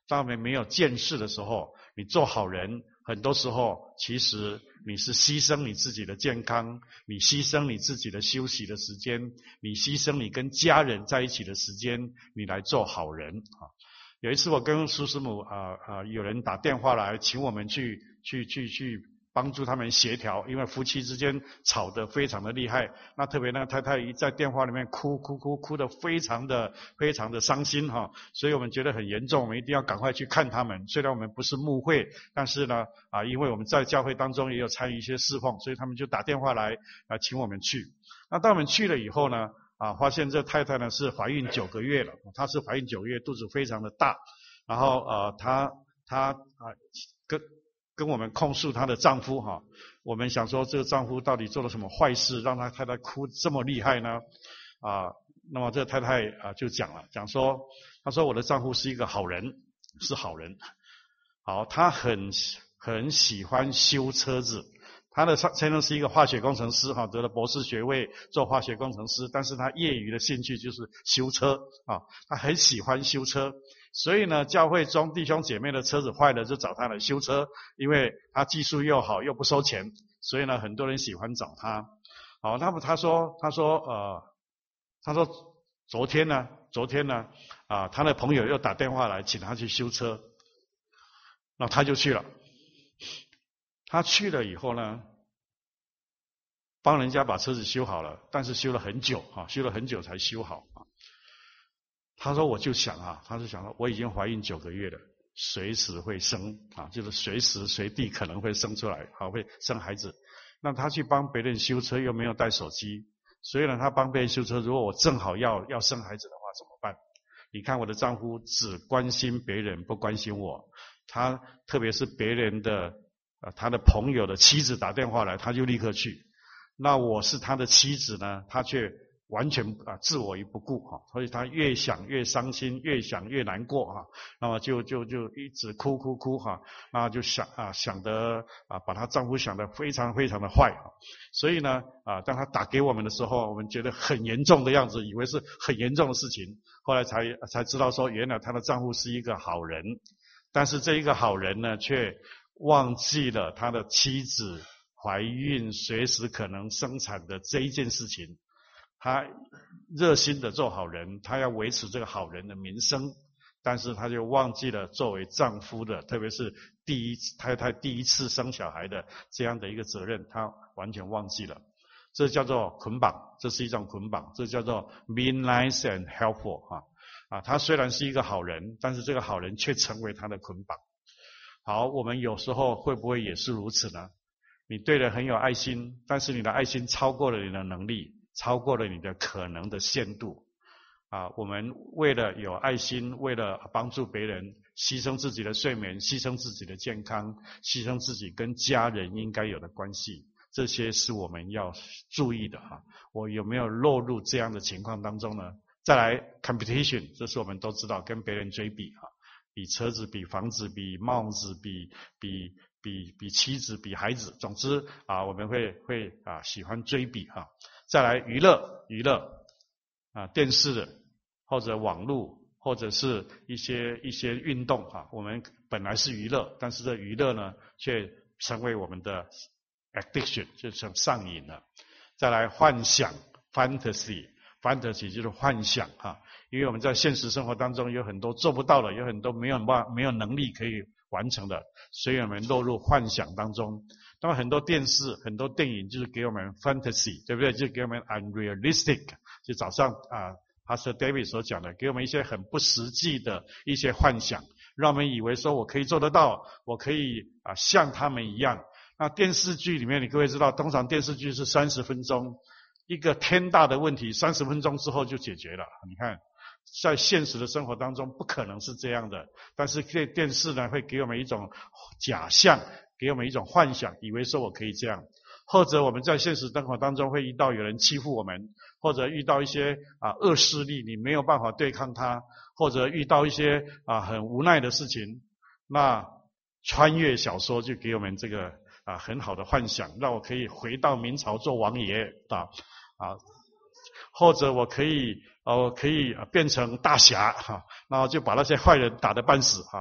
当我们没有见识的时候，你做好人，很多时候其实你是牺牲你自己的健康，你牺牲你自己的休息的时间，你牺牲你跟家人在一起的时间，你来做好人啊。有一次我跟苏师母啊啊、呃，有人打电话来请我们去去去去帮助他们协调，因为夫妻之间吵得非常的厉害。那特别那太太一在电话里面哭哭哭哭得非常的非常的伤心哈，所以我们觉得很严重，我们一定要赶快去看他们。虽然我们不是牧会，但是呢啊，因为我们在教会当中也有参与一些侍奉，所以他们就打电话来啊请我们去。那当我们去了以后呢？啊，发现这太太呢是怀孕九个月了，她是怀孕九个月，肚子非常的大，然后呃，她她啊跟跟我们控诉她的丈夫哈，我们想说这个丈夫到底做了什么坏事，让她太太哭这么厉害呢？啊，那么这个太太啊就讲了，讲说，她说我的丈夫是一个好人，是好人，好，他很很喜欢修车子。他的先生是一个化学工程师哈，得了博士学位，做化学工程师，但是他业余的兴趣就是修车啊，他很喜欢修车，所以呢，教会中弟兄姐妹的车子坏了就找他来修车，因为他技术又好又不收钱，所以呢，很多人喜欢找他。好，那么他说，他说呃，他说昨天呢，昨天呢啊，他的朋友又打电话来请他去修车，那他就去了。他去了以后呢，帮人家把车子修好了，但是修了很久啊，修了很久才修好啊。他说我就想啊，他就想说我已经怀孕九个月了，随时会生啊，就是随时随地可能会生出来啊，会生孩子。那他去帮别人修车又没有带手机，所以呢，他帮别人修车，如果我正好要要生孩子的话怎么办？你看我的丈夫只关心别人，不关心我，他特别是别人的。啊，他的朋友的妻子打电话来，他就立刻去。那我是他的妻子呢，他却完全啊置我于不顾哈，所以他越想越伤心，越想越难过哈。那么就就就一直哭哭哭哈，那就想啊想得啊把她丈夫想得非常非常的坏哈。所以呢啊，当他打给我们的时候，我们觉得很严重的样子，以为是很严重的事情，后来才才知道说，原来她的丈夫是一个好人，但是这一个好人呢，却忘记了他的妻子怀孕随时可能生产的这一件事情。他热心的做好人，他要维持这个好人的名声，但是他就忘记了作为丈夫的，特别是第一太太第一次生小孩的这样的一个责任，他完全忘记了。这叫做捆绑，这是一种捆绑，这叫做 be nice and helpful 啊啊，他虽然是一个好人，但是这个好人却成为他的捆绑。好，我们有时候会不会也是如此呢？你对人很有爱心，但是你的爱心超过了你的能力，超过了你的可能的限度。啊，我们为了有爱心，为了帮助别人，牺牲自己的睡眠，牺牲自己的健康，牺牲自己跟家人应该有的关系，这些是我们要注意的哈。我有没有落入这样的情况当中呢？再来 competition， 这是我们都知道，跟别人追比哈。比车子，比房子，比帽子，比比比比妻子，比孩子，总之啊，我们会会啊喜欢追比哈。再来娱乐，娱乐啊，电视或者网络或者是一些一些运动啊，我们本来是娱乐，但是这娱乐呢，却成为我们的 addiction， 就成上瘾了。再来幻想 fantasy， fantasy 就是幻想哈。因为我们在现实生活当中有很多做不到的，有很多没有办没有能力可以完成的，所以我们落入幻想当中。那么很多电视、很多电影就是给我们 fantasy， 对不对？就给我们 unrealistic， 就早上啊 Pastor David 所讲的，给我们一些很不实际的一些幻想，让我们以为说我可以做得到，我可以啊像他们一样。那电视剧里面，你各位知道，通常电视剧是三十分钟，一个天大的问题，三十分钟之后就解决了。你看。在现实的生活当中不可能是这样的，但是这电视呢会给我们一种假象，给我们一种幻想，以为说我可以这样。或者我们在现实生活当中会遇到有人欺负我们，或者遇到一些啊恶势力，你没有办法对抗他，或者遇到一些啊很无奈的事情，那穿越小说就给我们这个啊很好的幻想，让我可以回到明朝做王爷啊啊，或者我可以。哦，可以变成大侠哈，然后就把那些坏人打得半死哈。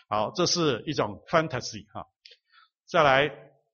好，这是一种 fantasy 哈。再来，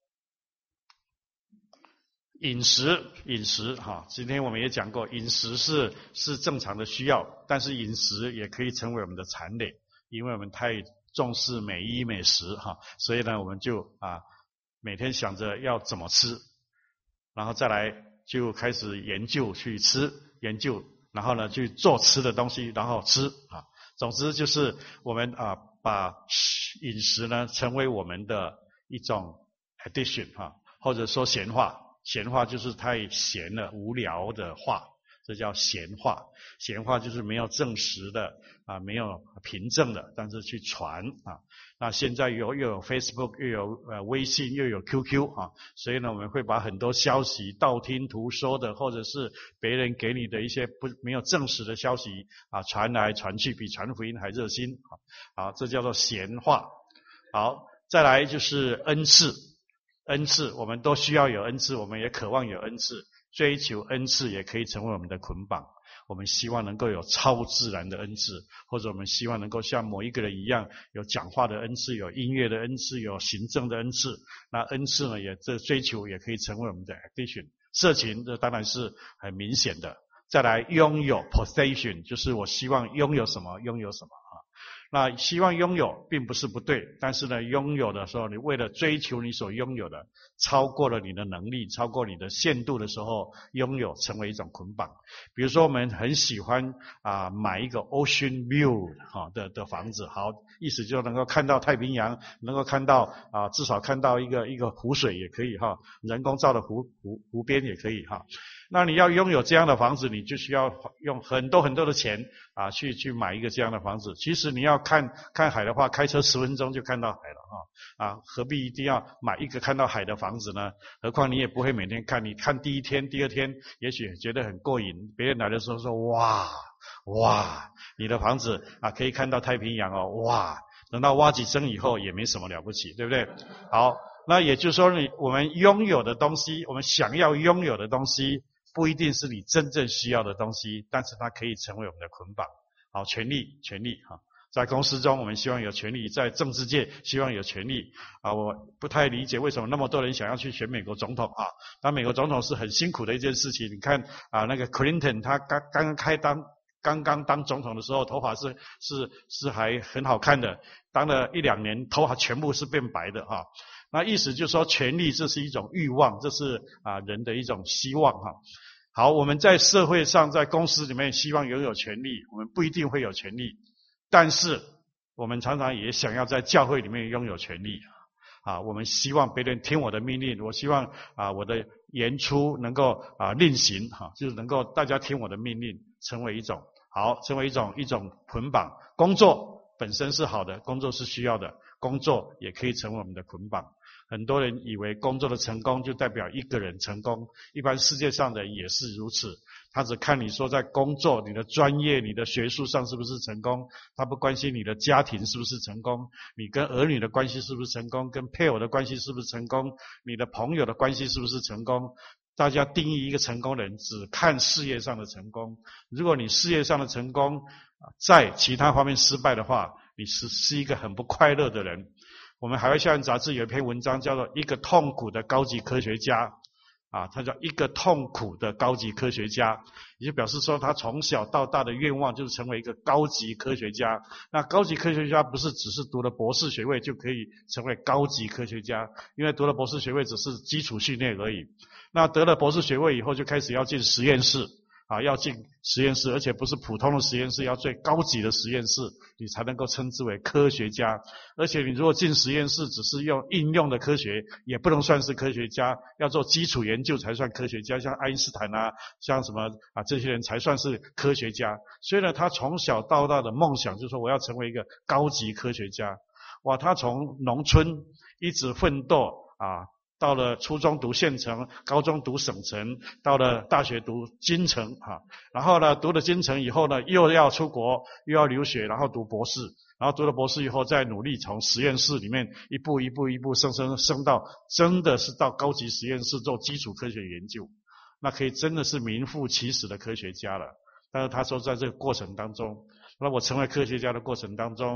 饮食，饮食哈，今天我们也讲过，饮食是是正常的需要，但是饮食也可以成为我们的残累，因为我们太重视美衣美食哈，所以呢，我们就啊每天想着要怎么吃，然后再来就开始研究去吃，研究，然后呢去做吃的东西，然后吃啊。总之就是我们啊把饮食呢成为我们的一种 addiction 哈，或者说闲话。闲话就是太闲了，无聊的话，这叫闲话。闲话就是没有证实的啊，没有凭证的，但是去传啊。那现在有又有 Facebook， 又有呃微信，又有 Q Q 啊，所以呢，我们会把很多消息道听途说的，或者是别人给你的一些不没有证实的消息啊，传来传去，比传福音还热心啊。好，这叫做闲话。好，再来就是恩赐。恩赐，我们都需要有恩赐，我们也渴望有恩赐，追求恩赐也可以成为我们的捆绑。我们希望能够有超自然的恩赐，或者我们希望能够像某一个人一样，有讲话的恩赐，有音乐的恩赐，有行政的恩赐。那恩赐呢，也这追求也可以成为我们的 addiction。色情这当然是很明显的。再来拥有 possession， 就是我希望拥有什么拥有什么啊。那希望拥有并不是不对，但是呢，拥有的时候，你为了追求你所拥有的，超过了你的能力，超过你的限度的时候，拥有成为一种捆绑。比如说，我们很喜欢啊买一个 ocean view 哈的的房子，好，意思就能够看到太平洋，能够看到啊至少看到一个一个湖水也可以哈，人工造的湖湖湖边也可以哈。那你要拥有这样的房子，你就需要用很多很多的钱啊，去去买一个这样的房子。其实你要看看海的话，开车十分钟就看到海了哈啊，何必一定要买一个看到海的房子呢？何况你也不会每天看，你看第一天、第二天，也许觉得很过瘾。别人来的时候说哇哇，你的房子啊可以看到太平洋哦，哇，等到挖几针以后也没什么了不起，对不对？好，那也就是说你我们拥有的东西，我们想要拥有的东西。不一定是你真正需要的东西，但是它可以成为我们的捆绑。好，权力，权力哈，在公司中我们希望有权力，在政治界希望有权力啊。我不太理解为什么那么多人想要去选美国总统啊？当美国总统是很辛苦的一件事情。你看啊，那个 Clinton 他刚刚刚开当刚刚当总统的时候，头发是是是还很好看的，当了一两年，头发全部是变白的哈。那意思就是说，权力这是一种欲望，这是啊人的一种希望哈。好，我们在社会上，在公司里面希望拥有权力，我们不一定会有权力，但是我们常常也想要在教会里面拥有权力啊。我们希望别人听我的命令，我希望啊我的言出能够啊令行哈，就是能够大家听我的命令，成为一种好，成为一种一种捆绑。工作本身是好的，工作是需要的，工作也可以成为我们的捆绑。很多人以为工作的成功就代表一个人成功，一般世界上的也是如此。他只看你说在工作、你的专业、你的学术上是不是成功，他不关心你的家庭是不是成功，你跟儿女的关系是不是成功，跟配偶的关系是不是成功，你的朋友的关系是不是成功。大家定义一个成功人，只看事业上的成功。如果你事业上的成功在其他方面失败的话，你是是一个很不快乐的人。我们海外校园杂志有一篇文章叫做一个痛苦的高级科学家啊，他叫一个痛苦的高级科学家，也就表示说他从小到大的愿望就是成为一个高级科学家。那高级科学家不是只是读了博士学位就可以成为高级科学家，因为读了博士学位只是基础训练而已。那得了博士学位以后就开始要进实验室啊，要进实验室，而且不是普通的实验室，要最高级的实验室，你才能够称之为科学家。而且你如果进实验室只是用应用的科学，也不能算是科学家，要做基础研究才算科学家，像爱因斯坦啊，像什么啊这些人才算是科学家。所以呢，他从小到大的梦想就是说我要成为一个高级科学家。哇，他从农村一直奋斗啊，到了初中读县城，高中读省城，到了大学读京城啊，然后呢读了京城以后呢，又要出国，又要留学，然后读博士，然后读了博士以后再努力从实验室里面一步一步一步升升升到真的是到高级实验室做基础科学研究，那可以真的是名副其实的科学家了。但是他说在这个过程当中，那我成为科学家的过程当中，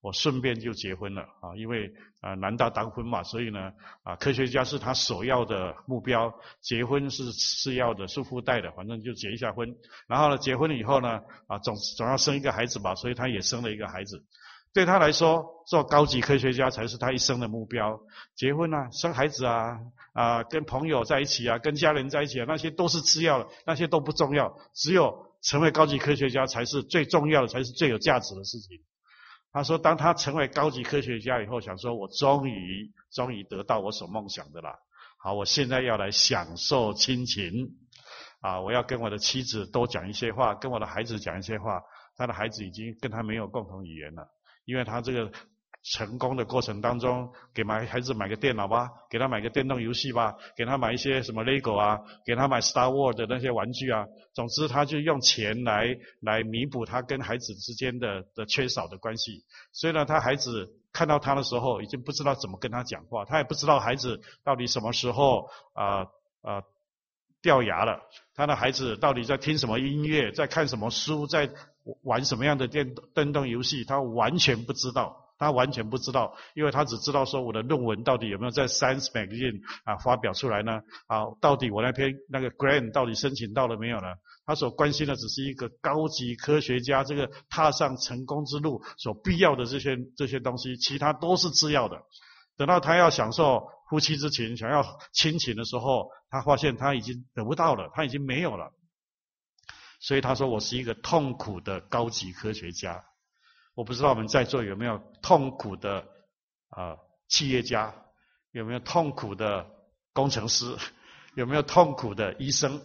我顺便就结婚了啊，因为啊男大当婚嘛，所以呢啊科学家是他首要的目标，结婚是次要的，是附带的，反正就结一下婚。然后呢结婚了以后呢啊总总要生一个孩子吧，所以他也生了一个孩子。对他来说，做高级科学家才是他一生的目标。结婚啊，生孩子啊，啊跟朋友在一起啊，跟家人在一起啊，那些都是次要的，那些都不重要，只有成为高级科学家才是最重要的，才是最有价值的事情。他说当他成为高级科学家以后，想说我终于终于得到我所梦想的啦。好，我现在要来享受亲情啊，我要跟我的妻子多讲一些话，跟我的孩子讲一些话。他的孩子已经跟他没有共同语言了，因为他这个成功的过程当中，给买孩子买个电脑吧，给他买个电动游戏吧，给他买一些什么 Lego 啊，给他买 Star Wars 的那些玩具啊，总之他就用钱来来弥补他跟孩子之间的的缺少的关系。所以呢，他孩子看到他的时候，已经不知道怎么跟他讲话，他也不知道孩子到底什么时候啊啊、呃呃、掉牙了，他的孩子到底在听什么音乐，在看什么书，在玩什么样的电电动游戏，他完全不知道。他完全不知道，因为他只知道说我的论文到底有没有在 Science Magazine 啊发表出来呢？啊，到底我那篇那个 grant 到底申请到了没有呢？他所关心的只是一个高级科学家这个踏上成功之路所必要的这些这些东西，其他都是次要的。等到他要享受夫妻之情，想要亲情的时候，他发现他已经得不到了，他已经没有了。所以他说我是一个痛苦的高级科学家。我不知道我们在座有没有痛苦的啊、呃、企业家，有没有痛苦的工程师，有没有痛苦的医生？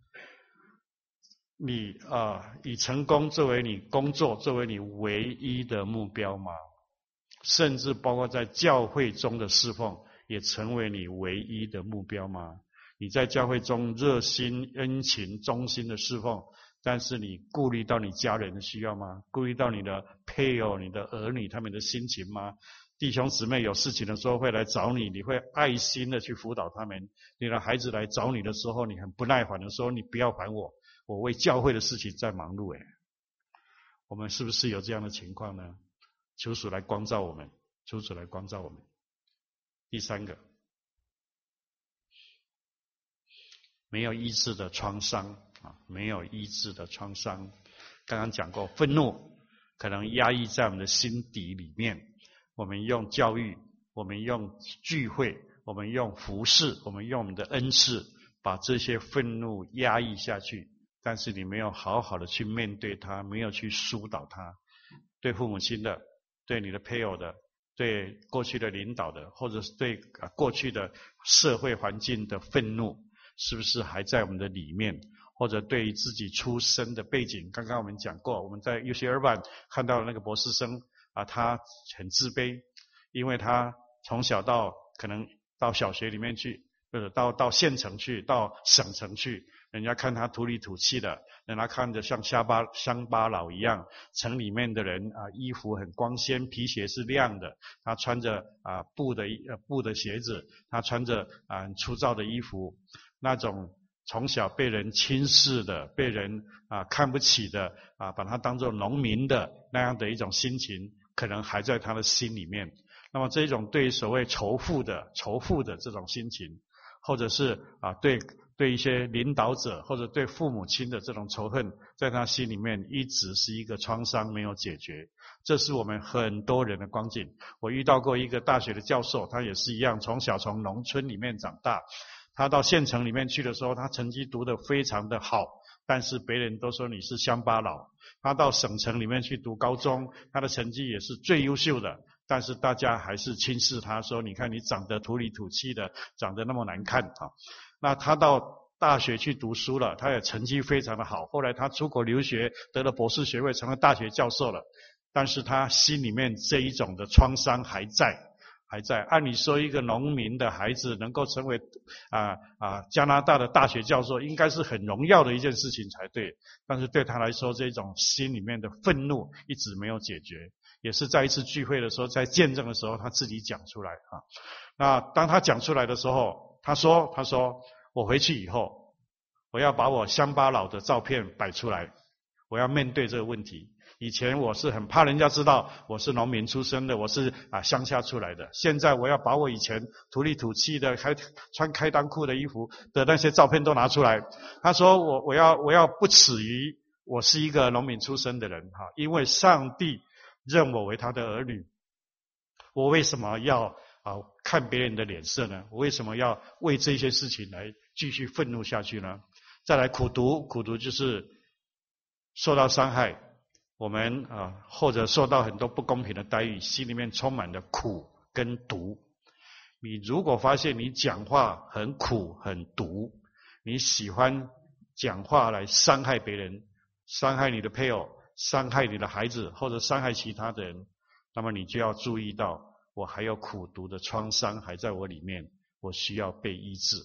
你啊、呃、以成功作为你工作，作为你唯一的目标吗？甚至包括在教会中的侍奉，也成为你唯一的目标吗？你在教会中热心、恩勤、忠心的侍奉，但是你顾虑到你家人的需要吗？顾虑到你的配偶、你的儿女他们的心情吗？弟兄姊妹有事情的时候会来找你，你会爱心的去辅导他们。你的孩子来找你的时候，你很不耐烦的说：“你不要烦我，我为教会的事情在忙碌。”哎，我们是不是有这样的情况呢？求主来光照我们，求主来光照我们。第三个，没有医治的创伤啊，没有医治的创伤。刚刚讲过，愤怒可能压抑在我们的心底里面。我们用教育，我们用聚会，我们用服事，我们用我们的恩赐，把这些愤怒压抑下去。但是你没有好好的去面对它，没有去疏导它。对父母亲的，对你的配偶的，对过去的领导的，或者是对过去的社会环境的愤怒，是不是还在我们的里面？或者对于自己出身的背景，刚刚我们讲过，我们在 U C Irvine 看到那个博士生啊，他很自卑，因为他从小到可能到小学里面去，或者到到县城去，到省城去，人家看他土里土气的，人家看着像乡巴乡巴佬一样。城里面的人啊，衣服很光鲜，皮鞋是亮的，他穿着啊布的呃布的鞋子，他穿着啊很粗糙的衣服，那种从小被人轻视的，被人啊看不起的啊，把他当作农民的那样的一种心情，可能还在他的心里面。那么这种对所谓仇富的仇富的这种心情，或者是啊对对一些领导者或者对父母亲的这种仇恨，在他心里面一直是一个创伤，没有解决。这是我们很多人的光景。我遇到过一个大学的教授，他也是一样，从小从农村里面长大，他到县城里面去的时候，他成绩读得非常的好，但是别人都说你是乡巴佬。他到省城里面去读高中，他的成绩也是最优秀的，但是大家还是轻视他，说你看你长得土里土气的，长得那么难看啊。那他到大学去读书了，他也成绩非常的好，后来他出国留学，得了博士学位，成了大学教授了，但是他心里面这一种的创伤还在还在。按理说一个农民的孩子能够成为啊啊加拿大的大学教授，应该是很荣耀的一件事情才对，但是对他来说，这种心里面的愤怒一直没有解决。也是在一次聚会的时候，在见证的时候，他自己讲出来啊。那当他讲出来的时候，他说他说我回去以后，我要把我乡巴佬的照片摆出来， 我要面对这个问题。以前我是很怕人家知道我是农民出身的，我是啊乡下出来的。现在我要把我以前土里土气的开穿开裆裤的衣服的那些照片都拿出来。他说我我要我要不耻于我是一个农民出身的人哈，因为上帝认我为他的儿女。我为什么要啊看别人的脸色呢？我为什么要为这些事情来继续愤怒下去呢？再来苦读，苦读就是受到伤害。我们啊，或者受到很多不公平的待遇，心里面充满了苦跟毒。你如果发现你讲话很苦很毒，你喜欢讲话来伤害别人，伤害你的配偶，伤害你的孩子，或者伤害其他的人，那么你就要注意到，我还有苦毒的创伤还在我里面，我需要被医治。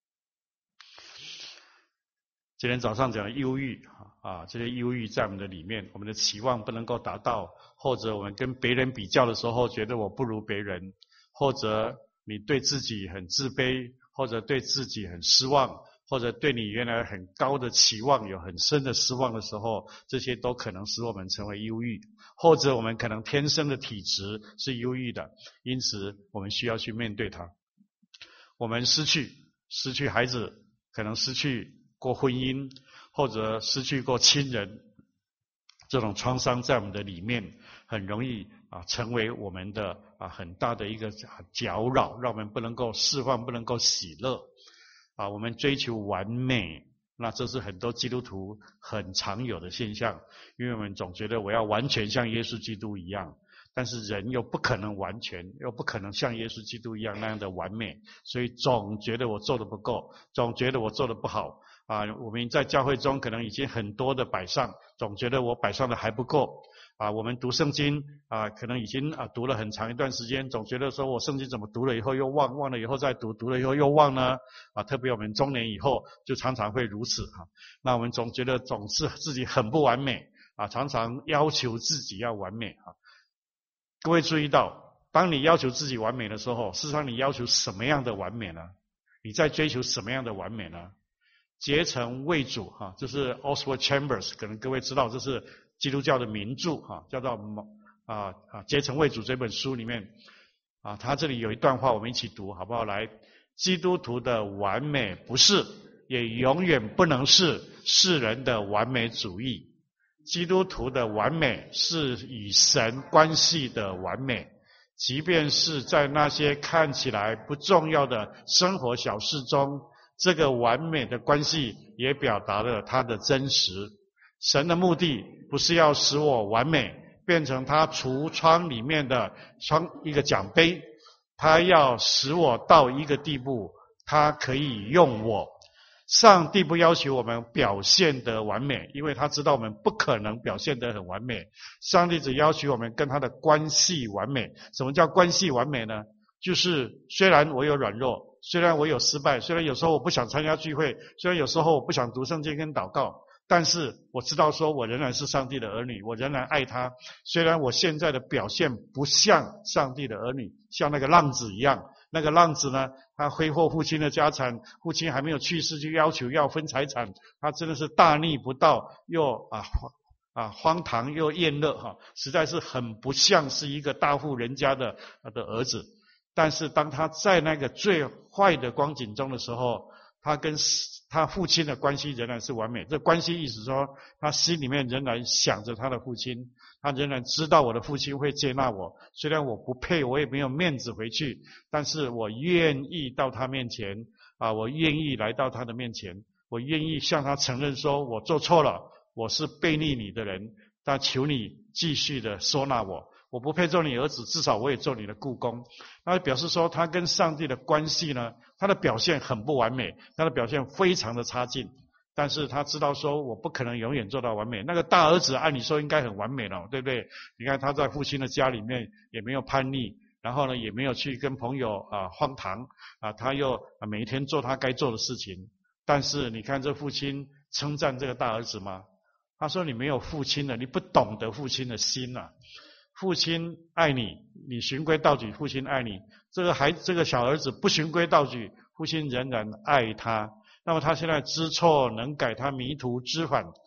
今天早上讲的忧郁啊，这些忧郁在我们的里面，我们的期望不能够达到，或者我们跟别人比较的时候觉得我不如别人，或者你对自己很自卑，或者对自己很失望，或者对你原来很高的期望有很深的失望的时候，这些都可能使我们成为忧郁，或者我们可能天生的体质是忧郁的，因此我们需要去面对它。我们失去失去孩子，可能失去过婚姻，或者失去过亲人，这种创伤在我们的里面很容易啊成为我们的啊很大的一个搅扰，让我们不能够释放，不能够喜乐啊。我们追求完美，那这是很多基督徒很常有的现象，因为我们总觉得我要完全像耶稣基督一样，但是人又不可能完全，又不可能像耶稣基督一样那样的完美，所以总觉得我做得不够，总觉得我做得不好啊。我们在教会中可能已经很多的摆上，总觉得我摆上的还不够啊。我们读圣经啊，可能已经啊读了很长一段时间，总觉得说我圣经怎么读了以后又忘，忘了以后再读，读了以后又忘呢啊。特别我们中年以后就常常会如此哈、啊。那我们总觉得总是自己很不完美啊，常常要求自己要完美啊。各位注意到，当你要求自己完美的时候，事实上你要求什么样的完美呢？你在追求什么样的完美呢？结成为主哈，这是 Oswald Chambers， 可能各位知道，这是基督教的名著哈，叫做啊啊结成为主这本书里面啊，他这里有一段话，我们一起读好不好？来，基督徒的完美不是，也永远不能是世人的完美主义。基督徒的完美是与神关系的完美，即便是在那些看起来不重要的生活小事中，这个完美的关系也表达了它的真实。神的目的不是要使我完美变成他橱窗里面的窗一个奖杯，他要使我到一个地步，他可以用我。上帝不要求我们表现得完美，因为他知道我们不可能表现得很完美。上帝只要求我们跟他的关系完美。什么叫关系完美呢？就是虽然我有软弱，虽然我有失败，虽然有时候我不想参加聚会，虽然有时候我不想读圣经跟祷告，但是我知道说我仍然是上帝的儿女，我仍然爱他。虽然我现在的表现不像上帝的儿女，像那个浪子一样，那个浪子呢，他挥霍父亲的家产，父亲还没有去世就要求要分财产，他真的是大逆不道，又啊啊荒唐又厌乐哈，实在是很不像是一个大户人家的的儿子。但是当他在那个最坏的光景中的时候，他跟他父亲的关系仍然是完美。这关系意思说，他心里面仍然想着他的父亲，他仍然知道我的父亲会接纳我，虽然我不配，我也没有面子回去，但是我愿意到他面前啊，我愿意来到他的面前，我愿意向他承认说我做错了，我是背逆你的人，但求你继续的收纳我，我不配做你儿子，至少我也做你的雇工。那表示说他跟上帝的关系呢，他的表现很不完美，他的表现非常的差劲，但是他知道说我不可能永远做到完美。那个大儿子按理说应该很完美了，对不对？你看他在父亲的家里面也没有叛逆，然后呢也没有去跟朋友啊荒唐啊，他又啊每一天做他该做的事情。但是你看这父亲称赞这个大儿子吗？他说你没有父亲了，你不懂得父亲的心啊。父亲爱你，你循规蹈矩，父亲爱你。这个孩这个小儿子不循规蹈矩，父亲仍然爱他。那么他现在知错能改，他迷途知返。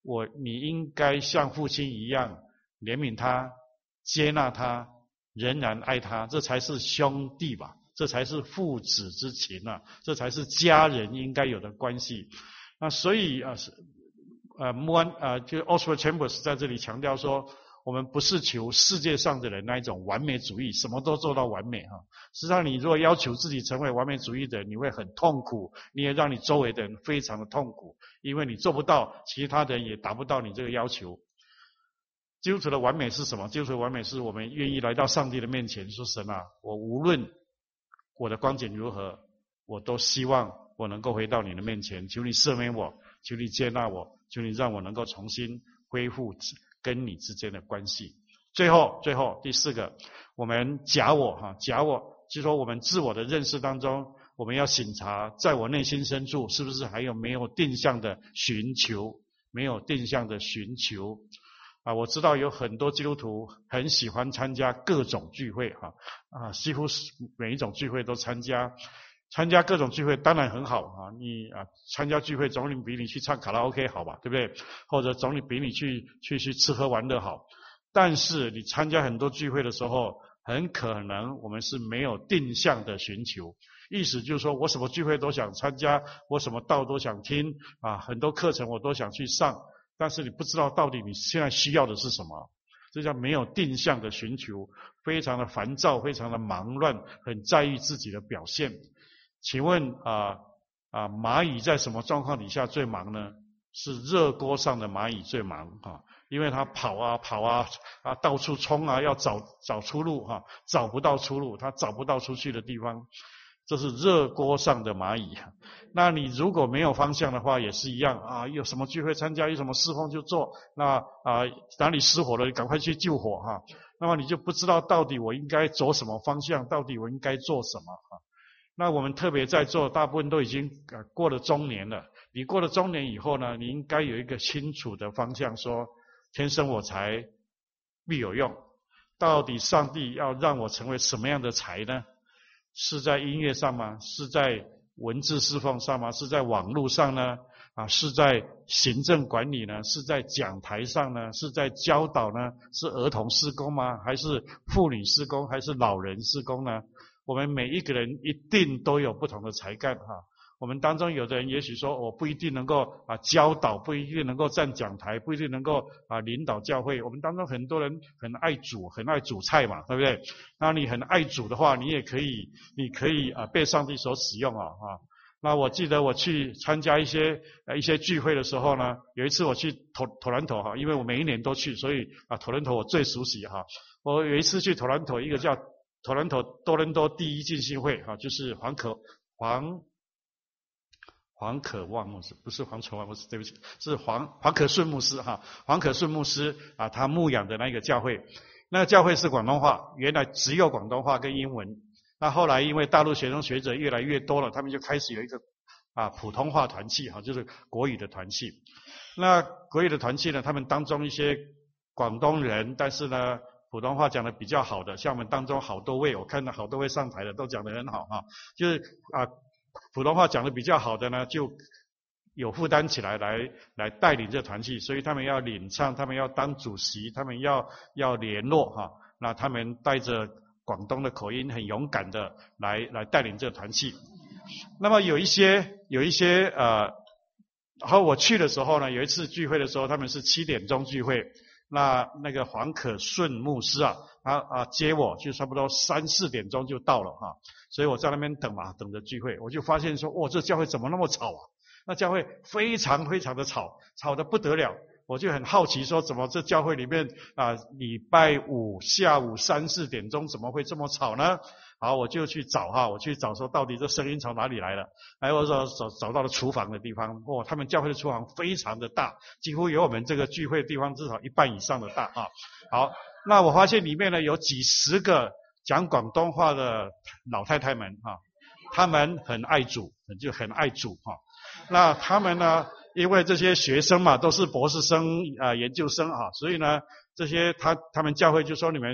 我你应该像父亲一样怜悯他，接纳他，仍然爱他，这才是兄弟吧，这才是父子之情啊，这才是家人应该有的关系。那所以啊，呃，穆安啊，就 Oswald Chambers 在这里强调说，我们不是求世界上的人那一种完美主义，什么都做到完美哈。实际上，你如果要求自己成为完美主义的人，你会很痛苦，你也让你周围的人非常的痛苦，因为你做不到，其他的人也达不到你这个要求。基督徒的完美是什么？基督徒的完美是我们愿意来到上帝的面前，说神啊，我无论我的光景如何，我都希望我能够回到你的面前，求你赦免我，求你接纳我，求你让我能够重新恢复跟你之间的关系。最后，最后第四个，我们假我哈，假我，就是说我们自我的认识当中，我们要省察，在我内心深处是不是还有没有定向的寻求，没有定向的寻求。啊，我知道有很多基督徒很喜欢参加各种聚会哈，啊，几乎是每一种聚会都参加。参加各种聚会当然很好啊，你啊参加聚会总比你去唱卡拉 OK 好吧，对不对？或者总比你去去去吃喝玩乐好。但是你参加很多聚会的时候，很可能我们是没有定向的寻求。意思就是说我什么聚会都想参加，我什么道都想听啊，很多课程我都想去上，但是你不知道到底你现在需要的是什么。这叫没有定向的寻求，非常的烦躁，非常的忙乱，很在意自己的表现。请问啊啊，蚂蚁在什么状况底下最忙呢？是热锅上的蚂蚁最忙啊，因为它跑啊跑啊啊，到处冲啊，要找找出路哈、啊，找不到出路，它找不到出去的地方，这是热锅上的蚂蚁。那你如果没有方向的话，也是一样啊，有什么聚会参加，有什么侍奉就做，那啊哪里失火了，你赶快去救火哈、啊。那么你就不知道到底我应该走什么方向，到底我应该做什么啊。那我们特别在座大部分都已经过了中年了，你过了中年以后呢，你应该有一个清楚的方向，说天生我材必有用。到底上帝要让我成为什么样的才呢？是在音乐上吗？是在文字侍奉上吗？是在网络上呢？啊，是在行政管理呢？是在讲台上呢？是在教导呢？是儿童事工吗？还是妇女事工？还是老人事工呢？我们每一个人一定都有不同的才干哈。我们当中有的人也许说我不一定能够啊教导，不一定能够站讲台，不一定能够啊领导教会。我们当中很多人很爱煮，很爱煮菜嘛，对不对？那你很爱煮的话，你也可以，你可以啊被上帝所使用啊啊。那我记得我去参加一些呃一些聚会的时候呢，有一次我去托托兰托哈，因为我每一年都去，所以啊托兰托我最熟悉哈。我有一次去托兰托，一个叫托兰托多伦多第一浸信会哈，就是黄可黄黄可望牧师，不是黄崇望牧师，对不起，是黄黄可顺牧师哈，黄可顺牧师啊，他牧养的那个教会，那个教会是广东话，原来只有广东话跟英文，那后来因为大陆学生学者越来越多了，他们就开始有一个啊普通话团契哈，就是国语的团契。那国语的团契呢，他们当中一些广东人，但是呢普通话讲的比较好的，像我们当中好多位，我看到好多位上台的都讲得很好哈，就是啊普通话讲的比较好的呢，就有负担起来来来带领这团契，所以他们要领唱，他们要当主席，他们要要联络哈，那他们带着广东的口音，很勇敢的来来带领这团契。那么有一些有一些呃，然后我去的时候呢，有一次聚会的时候，他们是七点钟聚会。那那个黄可顺牧师啊，他啊接我就差不多三四点钟就到了哈，所以我在那边等嘛，等着聚会，我就发现说，哇，这教会怎么那么吵啊？那教会非常非常的吵，吵得不得了。我就很好奇说，怎么这教会里面啊，礼拜五下午三四点钟怎么会这么吵呢？好，我就去找哈，我去找说到底这声音从哪里来的？哎，我说找找到了厨房的地方，哦，他们教会的厨房非常的大，几乎有我们这个聚会的地方至少一半以上的大啊。好，那我发现里面呢有几十个讲广东话的老太太们哈，他们很爱煮，就很爱煮哈。那他们呢，因为这些学生嘛都是博士生啊、呃、研究生啊，所以呢这些他他们教会就说你们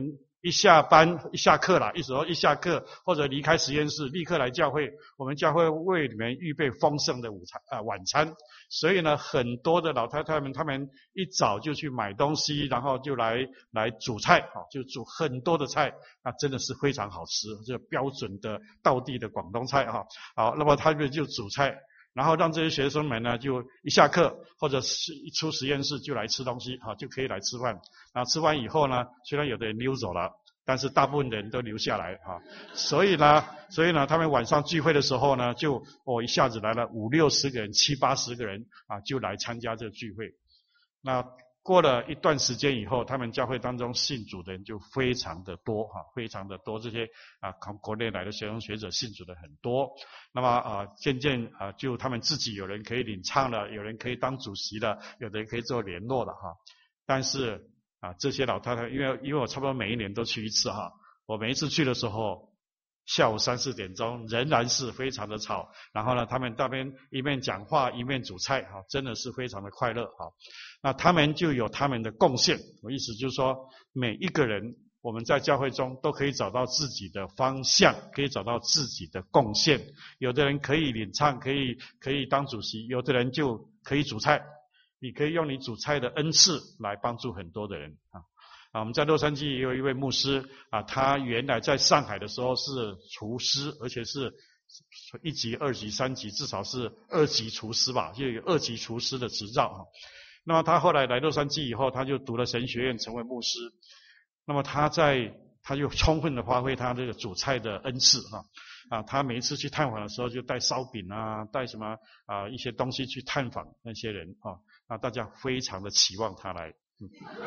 一下班一下课啦，一时候一下课或者离开实验室，立刻来教会。我们教会为你们预备丰盛的午餐啊、呃、晚餐，所以呢，很多的老太太们，她们一早就去买东西，然后就来来煮菜啊，就煮很多的菜，那真的是非常好吃，这标准的道地的广东菜哈。好，那么他们就煮菜。然后让这些学生们呢，就一下课或者是一出实验室就来吃东西，哈，就可以来吃饭。然后吃完以后呢，虽然有的人溜走了，但是大部分人都留下来，哈。所以呢，所以呢，他们晚上聚会的时候呢，就哦一下子来了五六十个人、七八十个人啊，就来参加这个聚会。那过了一段时间以后，他们教会当中信主的人就非常的多哈，非常的多，这些啊从国内来的学生学者信主的很多。那么啊渐渐啊就他们自己有人可以领唱了，有人可以当主席了，有的人可以做联络了哈。但是啊这些老太太，因为因为我差不多每一年都去一次哈，我每一次去的时候，下午三四点钟仍然是非常的吵，然后呢他们那边一面讲话一面煮菜哈，真的是非常的快乐哈。那他们就有他们的贡献，我意思就是说，每一个人我们在教会中都可以找到自己的方向，可以找到自己的贡献。有的人可以领唱，可以可以当主席，有的人就可以煮菜。你可以用你煮菜的恩赐来帮助很多的人啊。啊，我们在洛杉矶也有一位牧师啊，他原来在上海的时候是厨师，而且是一级、二级、三级，至少是二级厨师吧，就有二级厨师的执照啊。那么他后来来洛杉矶以后，他就读了神学院，成为牧师。那么他在他就充分的发挥他这个煮菜的恩赐哈啊，他每一次去探访的时候，就带烧饼啊，带什么啊一些东西去探访那些人啊，那大家非常的期望他来，嗯、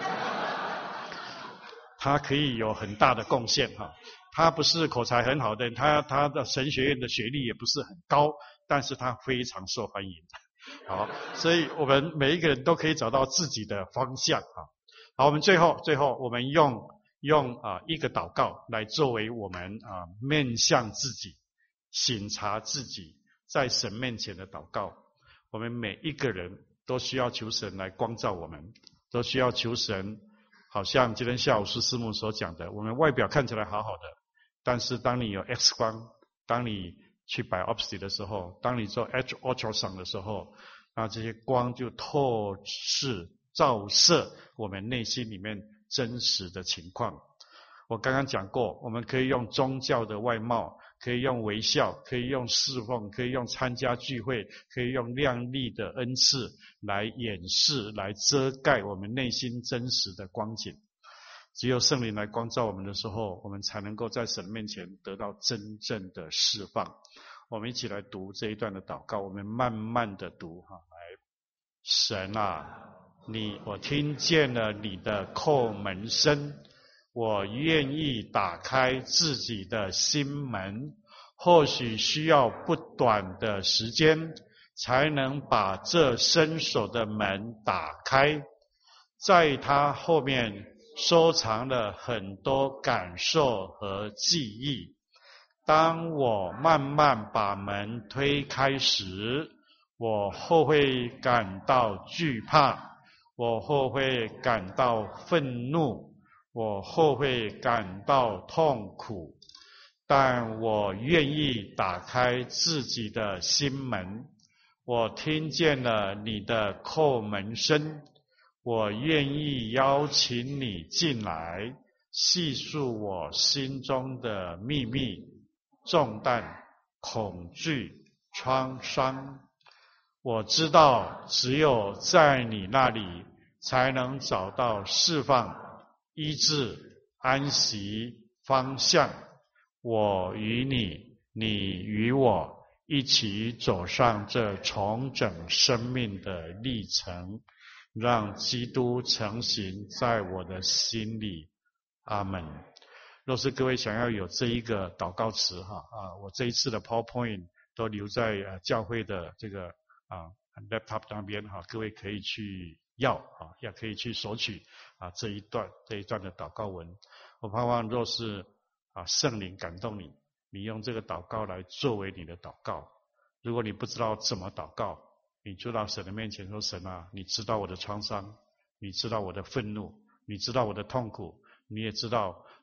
他可以有很大的贡献哈。他不是口才很好的人，他他的神学院的学历也不是很高，但是他非常受欢迎。好，所以我们每一个人都可以找到自己的方向啊。好，我们最后最后我们用用啊一个祷告来作为我们啊面向自己、省察自己在神面前的祷告。我们每一个人都需要求神来光照我们，都需要求神。好像今天下午是师母所讲的，我们外表看起来好好的，但是当你有 X 光，当你去biopsy的时候，当你做 ultrasound 的时候，那这些光就透视照射我们内心里面真实的情况。我刚刚讲过，我们可以用宗教的外貌，可以用微笑，可以用侍奉，可以用参加聚会，可以用亮丽的恩赐来掩饰、来遮盖我们内心真实的光景。只有圣灵来光照我们的时候，我们才能够在神面前得到真正的释放。我们一起来读这一段的祷告，我们慢慢的读哈。来，神啊，你我听见了你的叩门声，我愿意打开自己的心门，或许需要不短的时间，才能把这伸手的门打开。在它后面收藏了很多感受和记忆。当我慢慢把门推开时，我或会感到惧怕，我或会感到愤怒，我或会感到痛苦，但我愿意打开自己的心门。我听见了你的叩门声，我愿意邀请你进来，细数我心中的秘密、重担、恐惧、创伤。我知道只有在你那里才能找到释放、医治、安息、方向。我与你，你与我一起走上这重整生命的历程，让基督成形在我的心里。阿们。若是各位想要有这一个祷告词哈啊，我这一次的 PowerPoint 都留在呃教会的这个啊 laptop 那边哈，各位可以去要啊，也可以去索取啊这一段这一段的祷告文。我盼望若是啊圣灵感动你，你用这个祷告来作为你的祷告。如果你不知道怎么祷告，你就到神的面前说，神啊，你知道我的创伤，你知道我的愤怒，你知道我的痛苦，你也知道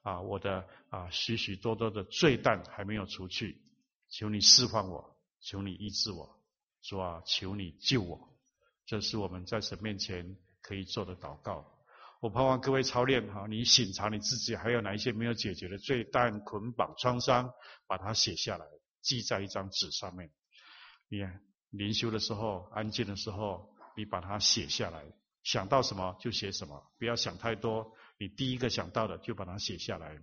啊，我的啊许许多多的罪担还没有除去，求你释放我，求你医治我，主啊，求你救我。这是我们在神面前可以做的祷告。我盼望各位操练哈，你省察你自己还有哪一些没有解决的罪担、捆绑、创伤，把它写下来，记在一张纸上面。你灵修的时候、安静的时候，你把它写下来，想到什么就写什么，不要想太多。你第一个想到的就把它写下来，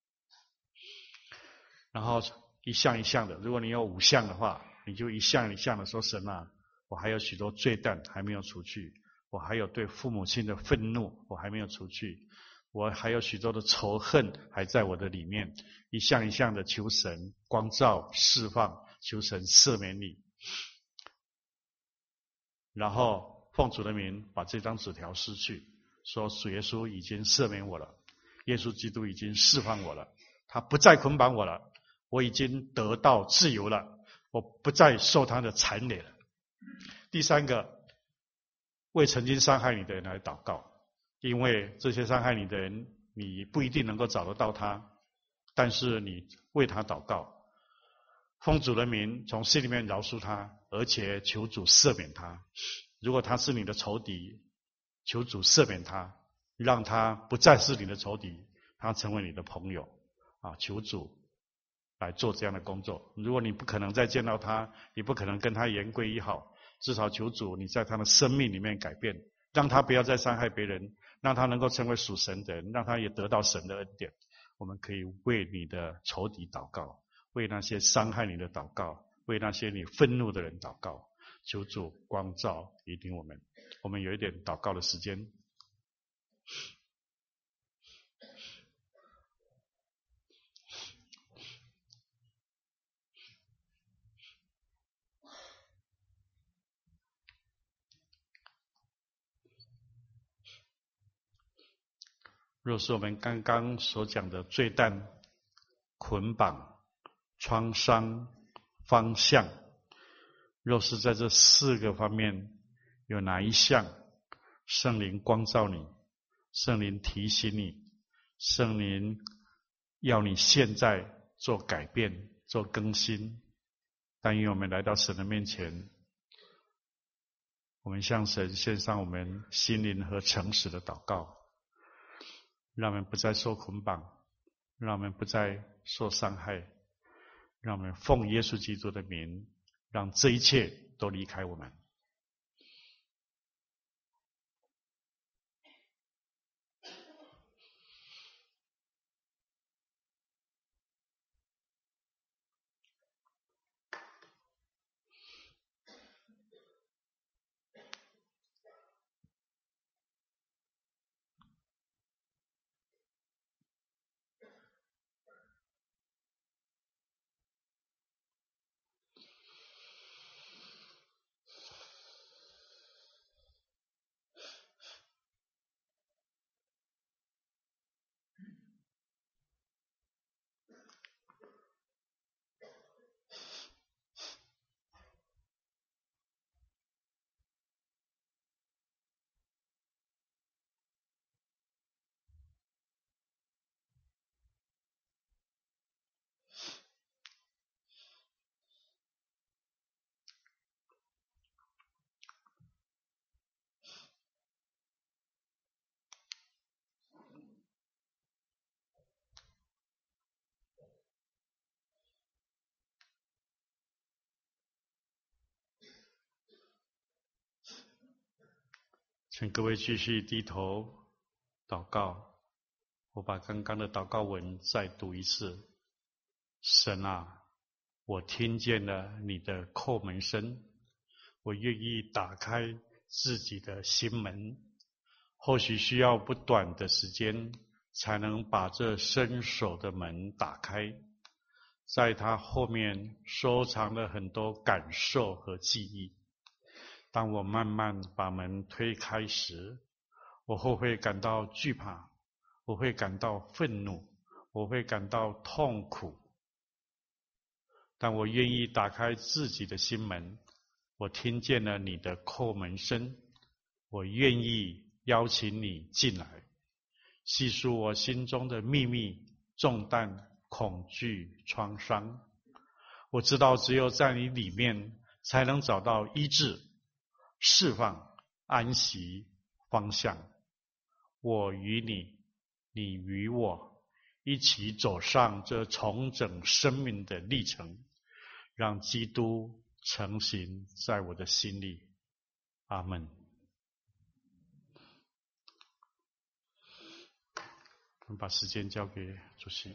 然后一项一项的。如果你有五项的话，你就一项一项的说：神啊，我还有许多罪担还没有除去。我还有对父母亲的愤怒，我还没有除去；我还有许多的仇恨还在我的里面，一项一项的求神光照释放，求神赦免你。然后奉主的名把这张纸条撕去，说主耶稣已经赦免我了，耶稣基督已经释放我了，他不再捆绑我了，我已经得到自由了，我不再受他的缠累了。第三个，为曾经伤害你的人来祷告，因为这些伤害你的人，你不一定能够找得到他，但是你为他祷告，奉主的名从心里面饶恕他，而且求主赦免他。如果他是你的仇敌，求主赦免他，让他不再是你的仇敌，他成为你的朋友啊！求主来做这样的工作。如果你不可能再见到他，你不可能跟他言归于好，至少求主你在他的生命里面改变，让他不要再伤害别人，让他能够成为属神的人，让他也得到神的恩典。我们可以为你的仇敌祷告，为那些伤害你的祷告，为那些你愤怒的人祷告，求主光照引领我们。我们有一点祷告的时间。若是我们刚刚所讲的罪担、捆绑、创伤、方向，若是在这四个方面有哪一项圣灵光照你，圣灵提醒你，圣灵要你现在做改变、做更新，但愿我们来到神的面前，我们向神献上我们心灵和诚实的祷告，让我们不再受捆绑，让我们不再受伤害，让我们奉耶稣基督的名，让这一切都离开我们。请各位继续低头祷告。我把刚刚的祷告文再读一次。神啊，我听见了你的叩门声，我愿意打开自己的心门，或许需要不短的时间才能把这伸手的门打开，在它后面收藏了很多感受和记忆。当我慢慢把门推开时，我或会感到惧怕，我会感到愤怒，我会感到痛苦。但我愿意打开自己的心门，我听见了你的叩门声，我愿意邀请你进来， 细数我心中的秘密、重担、恐惧、创伤。我知道只有在你里面才能找到医治、释放、安息、方向。我与你，你与我一起走上这重整生命的历程，让基督成形在我的心里。阿们。我们把时间交给主席。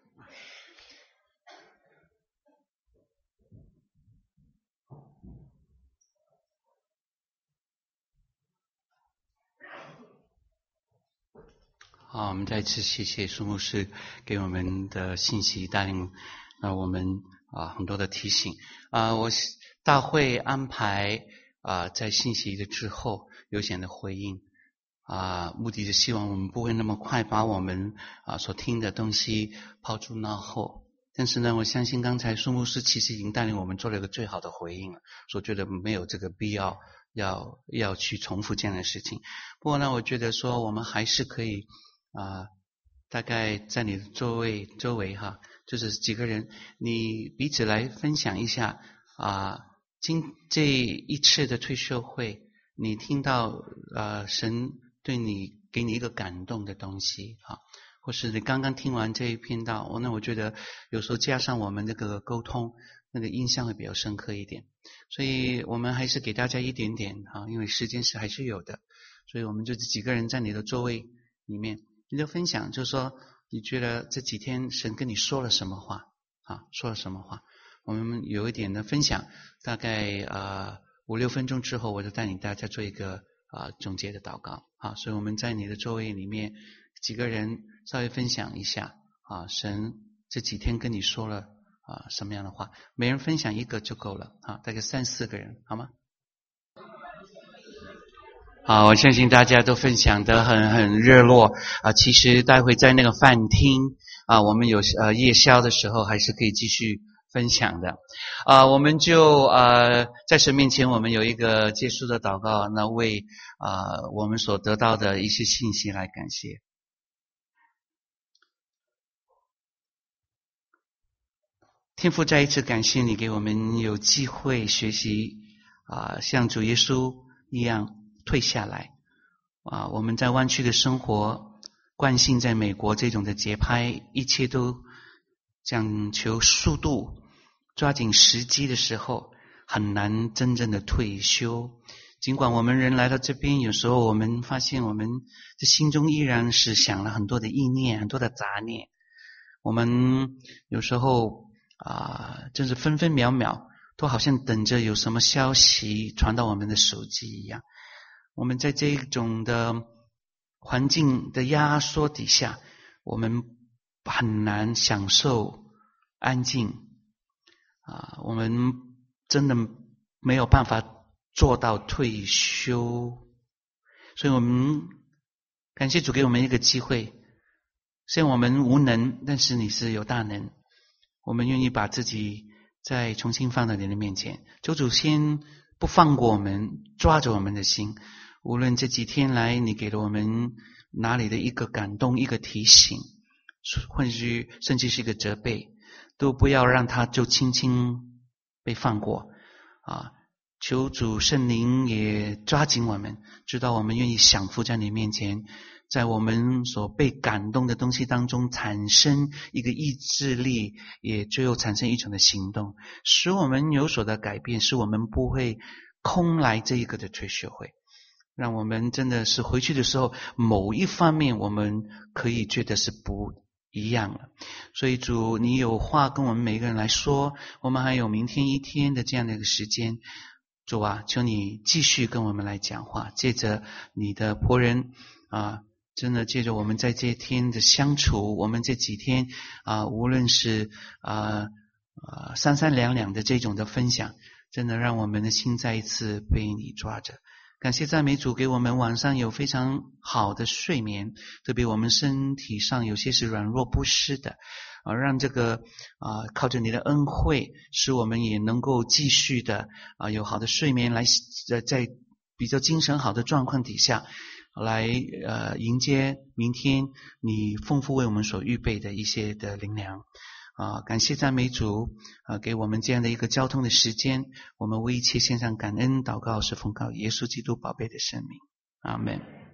好，我们再次谢谢苏牧师给我们的信息，带领啊我们啊很多的提醒啊。我大会安排啊在信息的之后有显的回应啊，目的是希望我们不会那么快把我们啊所听的东西抛诸脑后。但是呢，我相信刚才苏牧师其实已经带领我们做了一个最好的回应了，所以觉得没有这个必要要要去重复这样的事情。不过呢，我觉得说我们还是可以啊，大概在你的座位周围哈，就是几个人，你彼此来分享一下啊，今这一次的退休会，你听到呃神对你给你一个感动的东西啊，或是你刚刚听完这一篇道，那我觉得有时候加上我们这个沟通，那个印象会比较深刻一点。所以我们还是给大家一点点啊，因为时间是还是有的，所以我们就几个人在你的座位里面。你就分享，就是说你觉得这几天神跟你说了什么话啊？说了什么话？我们有一点的分享，大概呃五六分钟之后，我就带领大家做一个啊、呃、总结的祷告啊。所以我们在你的座位里面几个人稍微分享一下啊，神这几天跟你说了啊什么样的话？每人分享一个就够了啊，大概三四个人，好吗？好，我相信大家都分享得很很热络啊。其实待会在那个饭厅啊，我们有呃夜宵的时候，还是可以继续分享的啊。我们就呃在神面前，我们有一个结束的祷告，那为啊我们所得到的一些信息来感谢。天父，再一次感谢你给我们有机会学习啊，像主耶稣一样退下来啊！我们在湾区的生活惯性，在美国这种的节拍，一切都讲求速度，抓紧时机的时候，很难真正的退休。尽管我们人来到这边，有时候我们发现我们的心中依然是想了很多的意念，很多的杂念。我们有时候啊，真是分分秒秒都好像等着有什么消息传到我们的手机一样。我们在这种的环境的压缩底下，我们很难享受安静啊，我们真的没有办法做到退休。所以我们感谢主给我们一个机会，虽然我们无能，但是你是有大能，我们愿意把自己再重新放到你的面前。求主先不放过我们，抓着我们的心，无论这几天来你给了我们哪里的一个感动，一个提醒，或许甚至是一个责备，都不要让它就轻轻被放过啊！求主圣灵也抓紧我们，知道我们愿意降服在你面前，在我们所被感动的东西当中产生一个意志力，也最后产生一种的行动，使我们有所的改变，使我们不会空来这一个的退休会，让我们真的是回去的时候某一方面我们可以觉得是不一样了。所以主，你有话跟我们每个人来说，我们还有明天一天的这样的一个时间，主啊，求你继续跟我们来讲话，借着你的仆人啊，真的借着我们在这一天的相处，我们这几天啊，无论是啊啊三三两两的这种的分享，真的让我们的心再一次被你抓着。感谢赞美主，给我们晚上有非常好的睡眠，特别我们身体上有些是软弱不适的啊，让这个啊靠着你的恩惠，使我们也能够继续的啊有好的睡眠来在在比较精神好的状况底下来呃迎接明天你丰富为我们所预备的一些的灵粮。啊，感谢赞美主，啊，给我们这样的一个交通的时间，我们为一切献上感恩祷告，是奉靠耶稣基督宝贝的圣名，阿们。